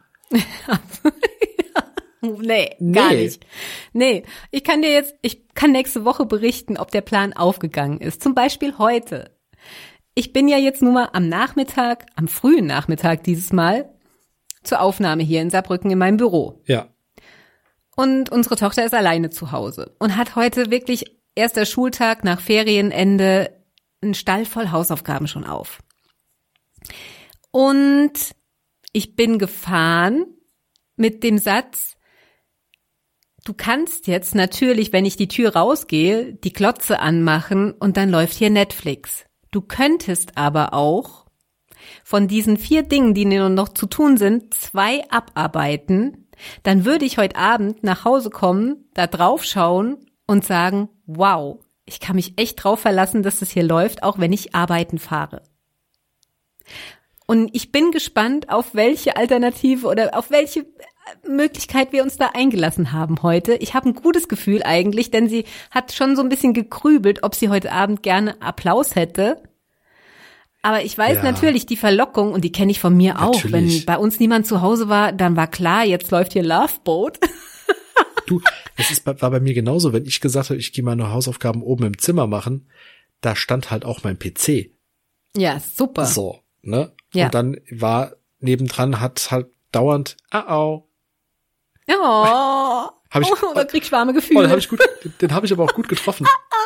Nee, gar nicht. Nee, ich kann nächste Woche berichten, ob der Plan aufgegangen ist. Zum Beispiel heute. Ich bin ja jetzt nur mal am frühen Nachmittag dieses Mal zur Aufnahme hier in Saarbrücken in meinem Büro.
Ja.
Und unsere Tochter ist alleine zu Hause und hat heute wirklich erster Schultag nach Ferienende einen Stall voll Hausaufgaben schon auf. Und ich bin gefahren mit dem Satz, du kannst jetzt natürlich, wenn ich die Tür rausgehe, die Glotze anmachen und dann läuft hier Netflix. Du könntest aber auch von diesen 4 Dingen, die nur noch zu tun sind, 2 abarbeiten. Dann würde ich heute Abend nach Hause kommen, da drauf schauen und sagen, wow, ich kann mich echt drauf verlassen, dass das hier läuft, auch wenn ich arbeiten fahre. Und ich bin gespannt, auf welche Alternative oder auf welche Möglichkeit wir uns da eingelassen haben heute. Ich habe ein gutes Gefühl eigentlich, denn sie hat schon so ein bisschen gegrübelt, ob sie heute Abend gerne Applaus hätte. Aber ich weiß natürlich die Verlockung, und die kenne ich von mir auch. Wenn bei uns niemand zu Hause war, dann war klar, jetzt läuft hier Love Boat.
Du, war bei mir genauso, wenn ich gesagt habe, ich gehe meine Hausaufgaben oben im Zimmer machen, da stand halt auch mein PC.
Ja, super.
So, ne?
Ja.
Und dann war nebendran, hat halt dauernd,
Oh,
hab ich,
da krieg ich warme Gefühle.
Den habe ich aber auch gut getroffen.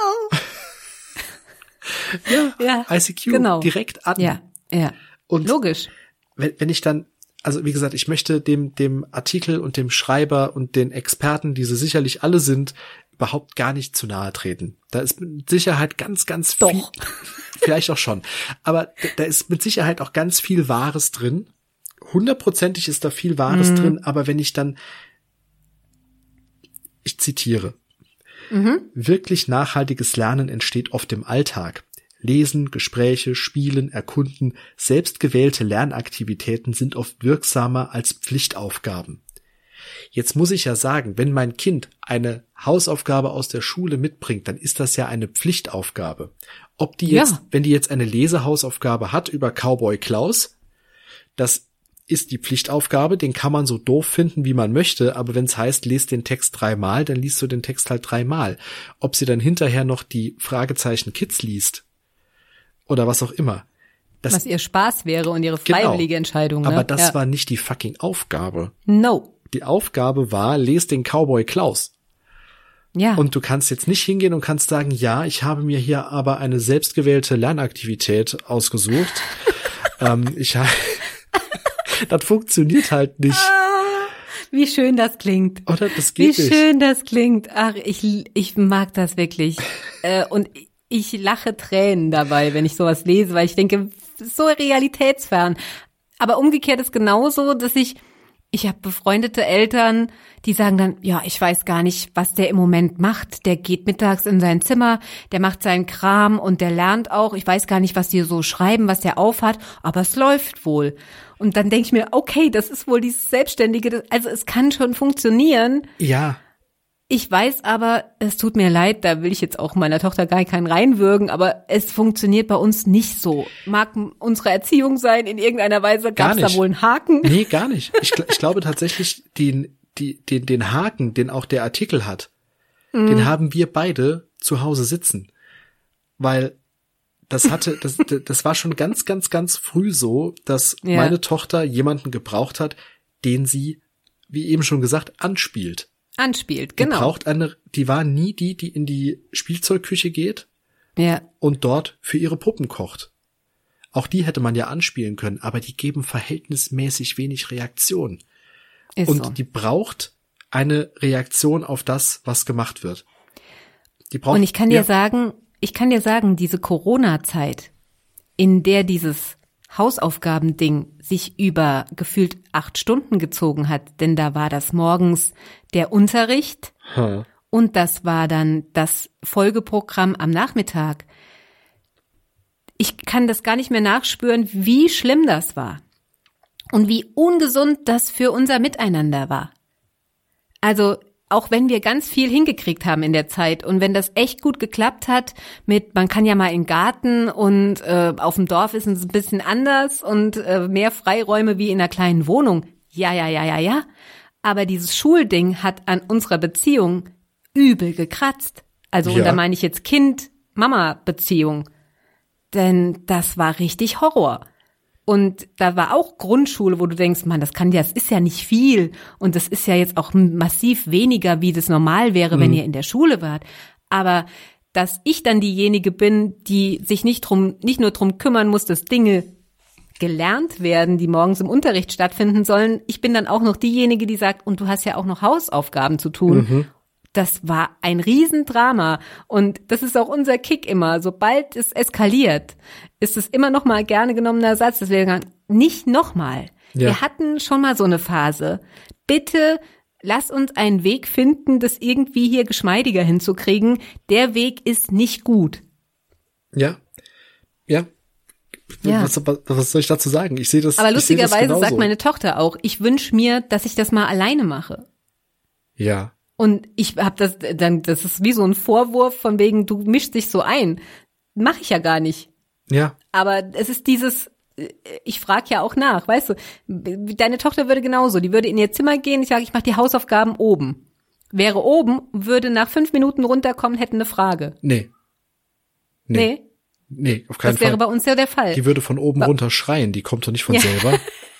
Ja, ICQ,
genau.
direkt an.
Ja.
Und
logisch.
Wenn ich dann, also wie gesagt, ich möchte dem Artikel und dem Schreiber und den Experten, die sie sicherlich alle sind, überhaupt gar nicht zu nahe treten. Da ist mit Sicherheit ganz, ganz viel, vielleicht auch schon, aber da ist mit Sicherheit auch ganz viel Wahres drin. 100%ig ist da viel Wahres drin, aber wenn ich dann, ich zitiere, wirklich nachhaltiges Lernen entsteht oft im Alltag. Lesen, Gespräche, Spielen, Erkunden, selbstgewählte Lernaktivitäten sind oft wirksamer als Pflichtaufgaben. Jetzt muss ich ja sagen, wenn mein Kind eine Hausaufgabe aus der Schule mitbringt, dann ist das ja eine Pflichtaufgabe. Ob die jetzt, wenn die jetzt eine Lesehausaufgabe hat über Cowboy Klaus, das ist die Pflichtaufgabe, den kann man so doof finden, wie man möchte, aber wenn es heißt, lest den Text 3-mal, dann liest du den Text halt 3-mal. Ob sie dann hinterher noch die Fragezeichen Kids liest oder was auch immer.
Was ihr Spaß wäre und ihre freiwillige Entscheidung. Ne?
Aber das war nicht die fucking Aufgabe.
No.
Die Aufgabe war, lest den Cowboy Klaus.
Ja.
Und du kannst jetzt nicht hingehen und kannst sagen, ja, ich habe mir hier aber eine selbstgewählte Lernaktivität ausgesucht. Das funktioniert halt nicht.
Wie schön das klingt.
Oder das geht nicht.
Wie schön das klingt. Ach, ich mag das wirklich. Und ich lache Tränen dabei, wenn ich sowas lese, weil ich denke, so realitätsfern. Aber umgekehrt ist genauso, dass ich habe befreundete Eltern, die sagen dann, ja, ich weiß gar nicht, was der im Moment macht. Der geht mittags in sein Zimmer, der macht seinen Kram und der lernt auch. Ich weiß gar nicht, was die so schreiben, was der aufhat, aber es läuft wohl. Und dann denke ich mir, okay, das ist wohl dieses Selbstständige, also es kann schon funktionieren.
Ja.
Ich weiß aber, es tut mir leid, da will ich jetzt auch meiner Tochter gar keinen reinwürgen, aber es funktioniert bei uns nicht so. Mag unsere Erziehung sein, in irgendeiner Weise gab es da wohl einen Haken?
Nee, gar nicht. Ich glaube tatsächlich, den Haken, den auch der Artikel hat, den haben wir beide zu Hause sitzen. Weil das war schon ganz, ganz, ganz früh so, dass meine Tochter jemanden gebraucht hat, den sie, wie eben schon gesagt, anspielt, genau. Die war nie die in die Spielzeugküche geht und dort für ihre Puppen kocht. Auch die hätte man ja anspielen können, aber die geben verhältnismäßig wenig Reaktion. Die braucht eine Reaktion auf das, was gemacht wird.
Und ich kann dir sagen, diese Corona-Zeit, in der dieses Hausaufgabending sich über gefühlt 8 Stunden gezogen hat, denn da war das morgens der Unterricht und das war dann das Folgeprogramm am Nachmittag. Ich kann das gar nicht mehr nachspüren, wie schlimm das war und wie ungesund das für unser Miteinander war. Also auch wenn wir ganz viel hingekriegt haben in der Zeit und wenn das echt gut geklappt hat man kann ja mal in den Garten und auf dem Dorf ist es ein bisschen anders und mehr Freiräume wie in einer kleinen Wohnung. Ja. Aber dieses Schulding hat an unserer Beziehung übel gekratzt. Also und da meine ich jetzt Kind-Mama-Beziehung. Denn das war richtig Horror. Und da war auch Grundschule, wo du denkst, Mann, das ist ja nicht viel. Und das ist ja jetzt auch massiv weniger, wie das normal wäre, wenn ihr in der Schule wart. Aber dass ich dann diejenige bin, die sich nicht nur drum kümmern muss, dass Dinge gelernt werden, die morgens im Unterricht stattfinden sollen. Ich bin dann auch noch diejenige, die sagt, und du hast ja auch noch Hausaufgaben zu tun. Mhm. Das war ein Riesendrama. Und das ist auch unser Kick immer. Sobald es eskaliert, ist es immer noch mal gerne genommener Satz. Deswegen nicht noch mal. Ja. Wir hatten schon mal so eine Phase. Bitte lass uns einen Weg finden, das irgendwie hier geschmeidiger hinzukriegen. Der Weg ist nicht gut.
Ja. Was soll ich dazu sagen? Ich sehe das.
Aber lustigerweise sagt meine Tochter auch, ich wünsche mir, dass ich das mal alleine mache.
Ja.
Und ich habe das ist wie so ein Vorwurf von wegen, du mischst dich so ein. Mache ich ja gar nicht.
Ja.
Aber es ist dieses, ich frage ja auch nach, weißt du, deine Tochter würde genauso, die würde in ihr Zimmer gehen, ich sage, ich mache die Hausaufgaben oben. Wäre oben, würde nach 5 Minuten runterkommen, hätte eine Frage.
Nee, auf keinen Fall.
Das wäre bei uns ja der Fall.
Die würde von oben runter schreien, die kommt doch nicht von selber.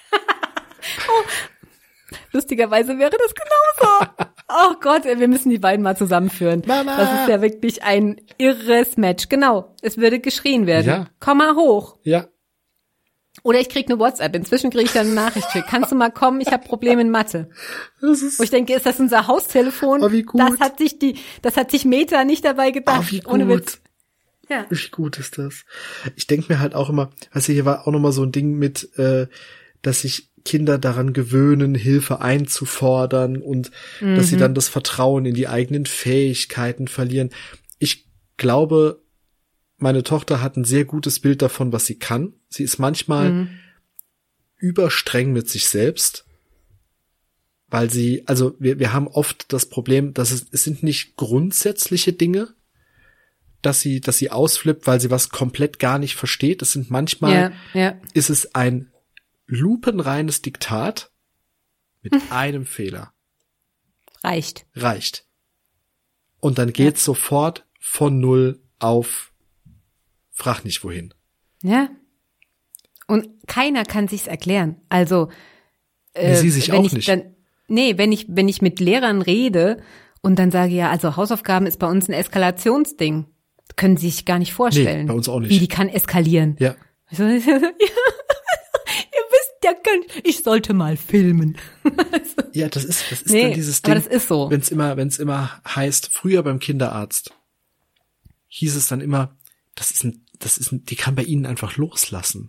Lustigerweise wäre das genauso. Oh Gott, wir müssen die beiden mal zusammenführen.
Mama.
Das ist ja wirklich ein irres Match. Genau, es würde geschrien werden.
Ja.
Komm mal hoch.
Ja.
Oder ich krieg eine WhatsApp. Inzwischen kriege ich dann eine Nachricht. Kannst du mal kommen? Ich habe Probleme in Mathe. Wo ich denke, ist das unser Haustelefon?
Oh, wie gut.
Das hat sich Meta nicht dabei gedacht.
Oh, wie gut.
Ohne Witz. Ja.
Wie gut ist das? Ich denke mir halt auch immer, weißt du, hier war auch nochmal so ein Ding mit, dass sich Kinder daran gewöhnen, Hilfe einzufordern und dass sie dann das Vertrauen in die eigenen Fähigkeiten verlieren. Ich glaube, meine Tochter hat ein sehr gutes Bild davon, was sie kann. Sie ist manchmal überstreng mit sich selbst, weil wir haben oft das Problem, dass es sind nicht grundsätzliche Dinge, dass sie ausflippt, weil sie was komplett gar nicht versteht. Es sind manchmal, ist es ein lupenreines Diktat mit einem Fehler.
Reicht.
Und dann geht's sofort von 0 auf frag nicht wohin.
Ja. Und keiner kann sich's erklären. Also
sie sich auch nicht.
Wenn ich mit Lehrern rede und dann sage, ja, also Hausaufgaben ist bei uns ein Eskalationsding. Können Sie sich gar nicht vorstellen.
Nee, bei uns auch nicht.
Wie die kann eskalieren.
Ja.
Ihr wisst ja gar nicht, ich sollte mal filmen.
Ja, das ist dann dieses Ding.
Aber das ist so.
Wenn's immer heißt, früher beim Kinderarzt hieß es dann immer, die kann bei Ihnen einfach loslassen.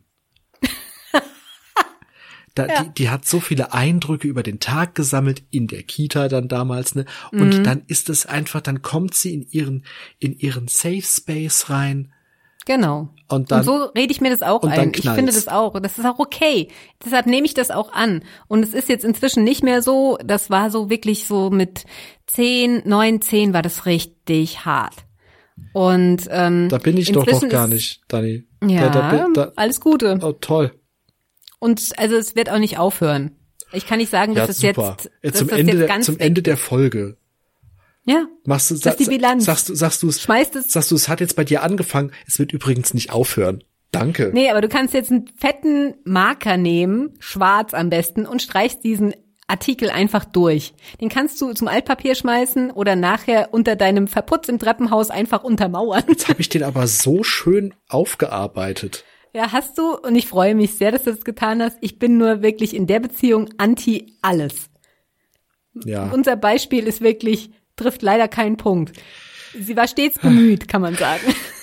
Die hat so viele Eindrücke über den Tag gesammelt, in der Kita dann damals, ne? Und dann ist es einfach, dann kommt sie in ihren Safe Space rein.
Genau. Und so rede ich mir das auch ein. Ich finde das auch. Das ist auch okay. Deshalb nehme ich das auch an. Und es ist jetzt inzwischen nicht mehr so, das war so wirklich so mit 9, 10 war das richtig hart. Und
da bin ich doch noch gar nicht, Dani.
Ja, alles Gute.
Oh, toll.
Und also es wird auch nicht aufhören. Ich kann nicht sagen, dass es jetzt
zum Ende der Folge.
Ja.
Das ist die Bilanz. Sagst du es hat jetzt bei dir angefangen. Es wird übrigens nicht aufhören. Danke.
Nee, aber du kannst jetzt einen fetten Marker nehmen, schwarz am besten, und streichst diesen Artikel einfach durch. Den kannst du zum Altpapier schmeißen oder nachher unter deinem Verputz im Treppenhaus einfach untermauern.
Jetzt habe ich den aber so schön aufgearbeitet.
Ja, hast du, und ich freue mich sehr, dass du das getan hast. Ich bin nur wirklich in der Beziehung anti alles.
Ja.
Unser Beispiel ist wirklich, trifft leider keinen Punkt. Sie war stets bemüht, kann man sagen.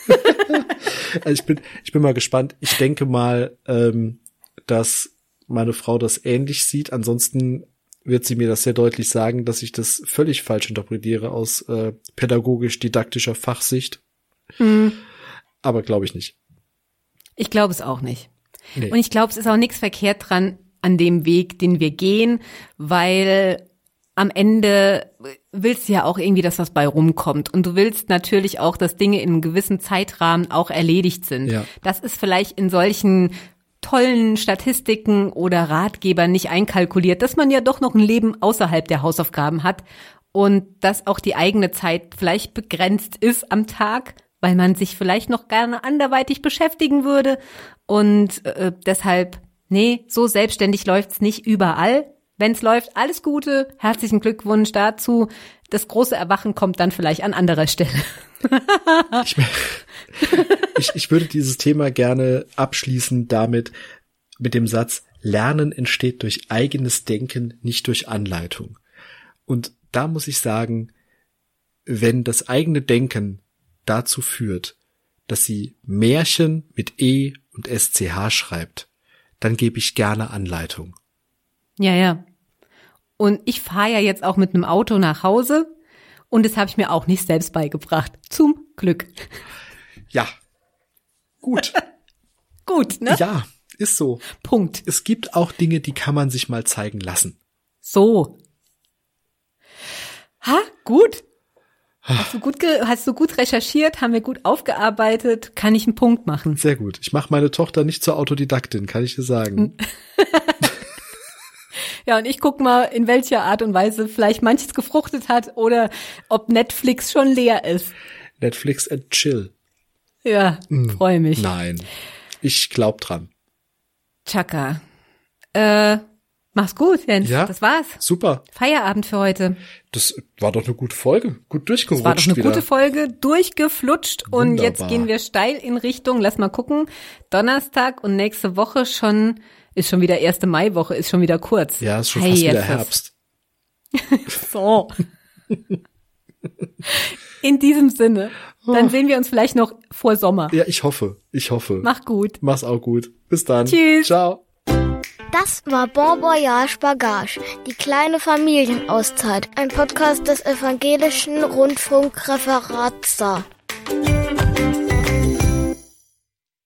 Also ich bin mal gespannt. Ich denke mal, dass meine Frau das ähnlich sieht. Ansonsten wird sie mir das sehr deutlich sagen, dass ich das völlig falsch interpretiere aus pädagogisch-didaktischer Fachsicht. Aber glaube ich nicht.
Ich glaube es auch nicht.
Nee.
Und ich glaube, es ist auch nichts verkehrt dran an dem Weg, den wir gehen, weil am Ende willst du ja auch irgendwie, dass was bei rumkommt. Und du willst natürlich auch, dass Dinge in einem gewissen Zeitrahmen auch erledigt sind.
Ja.
Das ist vielleicht in solchen tollen Statistiken oder Ratgebern nicht einkalkuliert, dass man ja doch noch ein Leben außerhalb der Hausaufgaben hat und dass auch die eigene Zeit vielleicht begrenzt ist am Tag, weil man sich vielleicht noch gerne anderweitig beschäftigen würde. Und deshalb, nee, so selbstständig läuft's nicht überall. Wenn's läuft, alles Gute, herzlichen Glückwunsch dazu. Das große Erwachen kommt dann vielleicht an anderer Stelle.
Ich würde dieses Thema gerne abschließen damit, mit dem Satz, Lernen entsteht durch eigenes Denken, nicht durch Anleitung. Und da muss ich sagen, wenn das eigene Denken dazu führt, dass sie Märchen mit E und SCH schreibt, dann gebe ich gerne Anleitung.
Ja. Und ich fahre ja jetzt auch mit einem Auto nach Hause und das habe ich mir auch nicht selbst beigebracht. Zum Glück.
Ja. Gut.
Gut, ne?
Ja, ist so.
Punkt.
Es gibt auch Dinge, die kann man sich mal zeigen lassen.
So. Gut. Hast du gut recherchiert, haben wir gut aufgearbeitet, kann ich einen Punkt machen.
Sehr gut. Ich mache meine Tochter nicht zur Autodidaktin, kann ich dir sagen.
Ja, und ich guck mal, in welcher Art und Weise vielleicht manches gefruchtet hat oder ob Netflix schon leer ist.
Netflix and chill.
Ja, freue mich.
Nein, ich glaub dran.
Chaka. Mach's gut, Jens. Ja, das war's.
Super.
Feierabend für heute.
Das war doch eine gute Folge. Gut durchgerutscht.
Das war doch eine
wieder.
Gute Folge, durchgeflutscht. Wunderbar. Und jetzt gehen wir steil in Richtung, lass mal gucken, Donnerstag und nächste Woche ist schon wieder 1. Maiwoche, ist schon wieder kurz.
Ja, ist schon fast wieder Herbst.
So. In diesem Sinne. Dann sehen wir uns vielleicht noch vor Sommer.
Ja, ich hoffe.
Mach gut.
Mach's auch gut. Bis dann.
Tschüss.
Ciao.
Das war Bon Voyage Bagage, die kleine Familienauszeit, ein Podcast des Evangelischen Rundfunkreferates.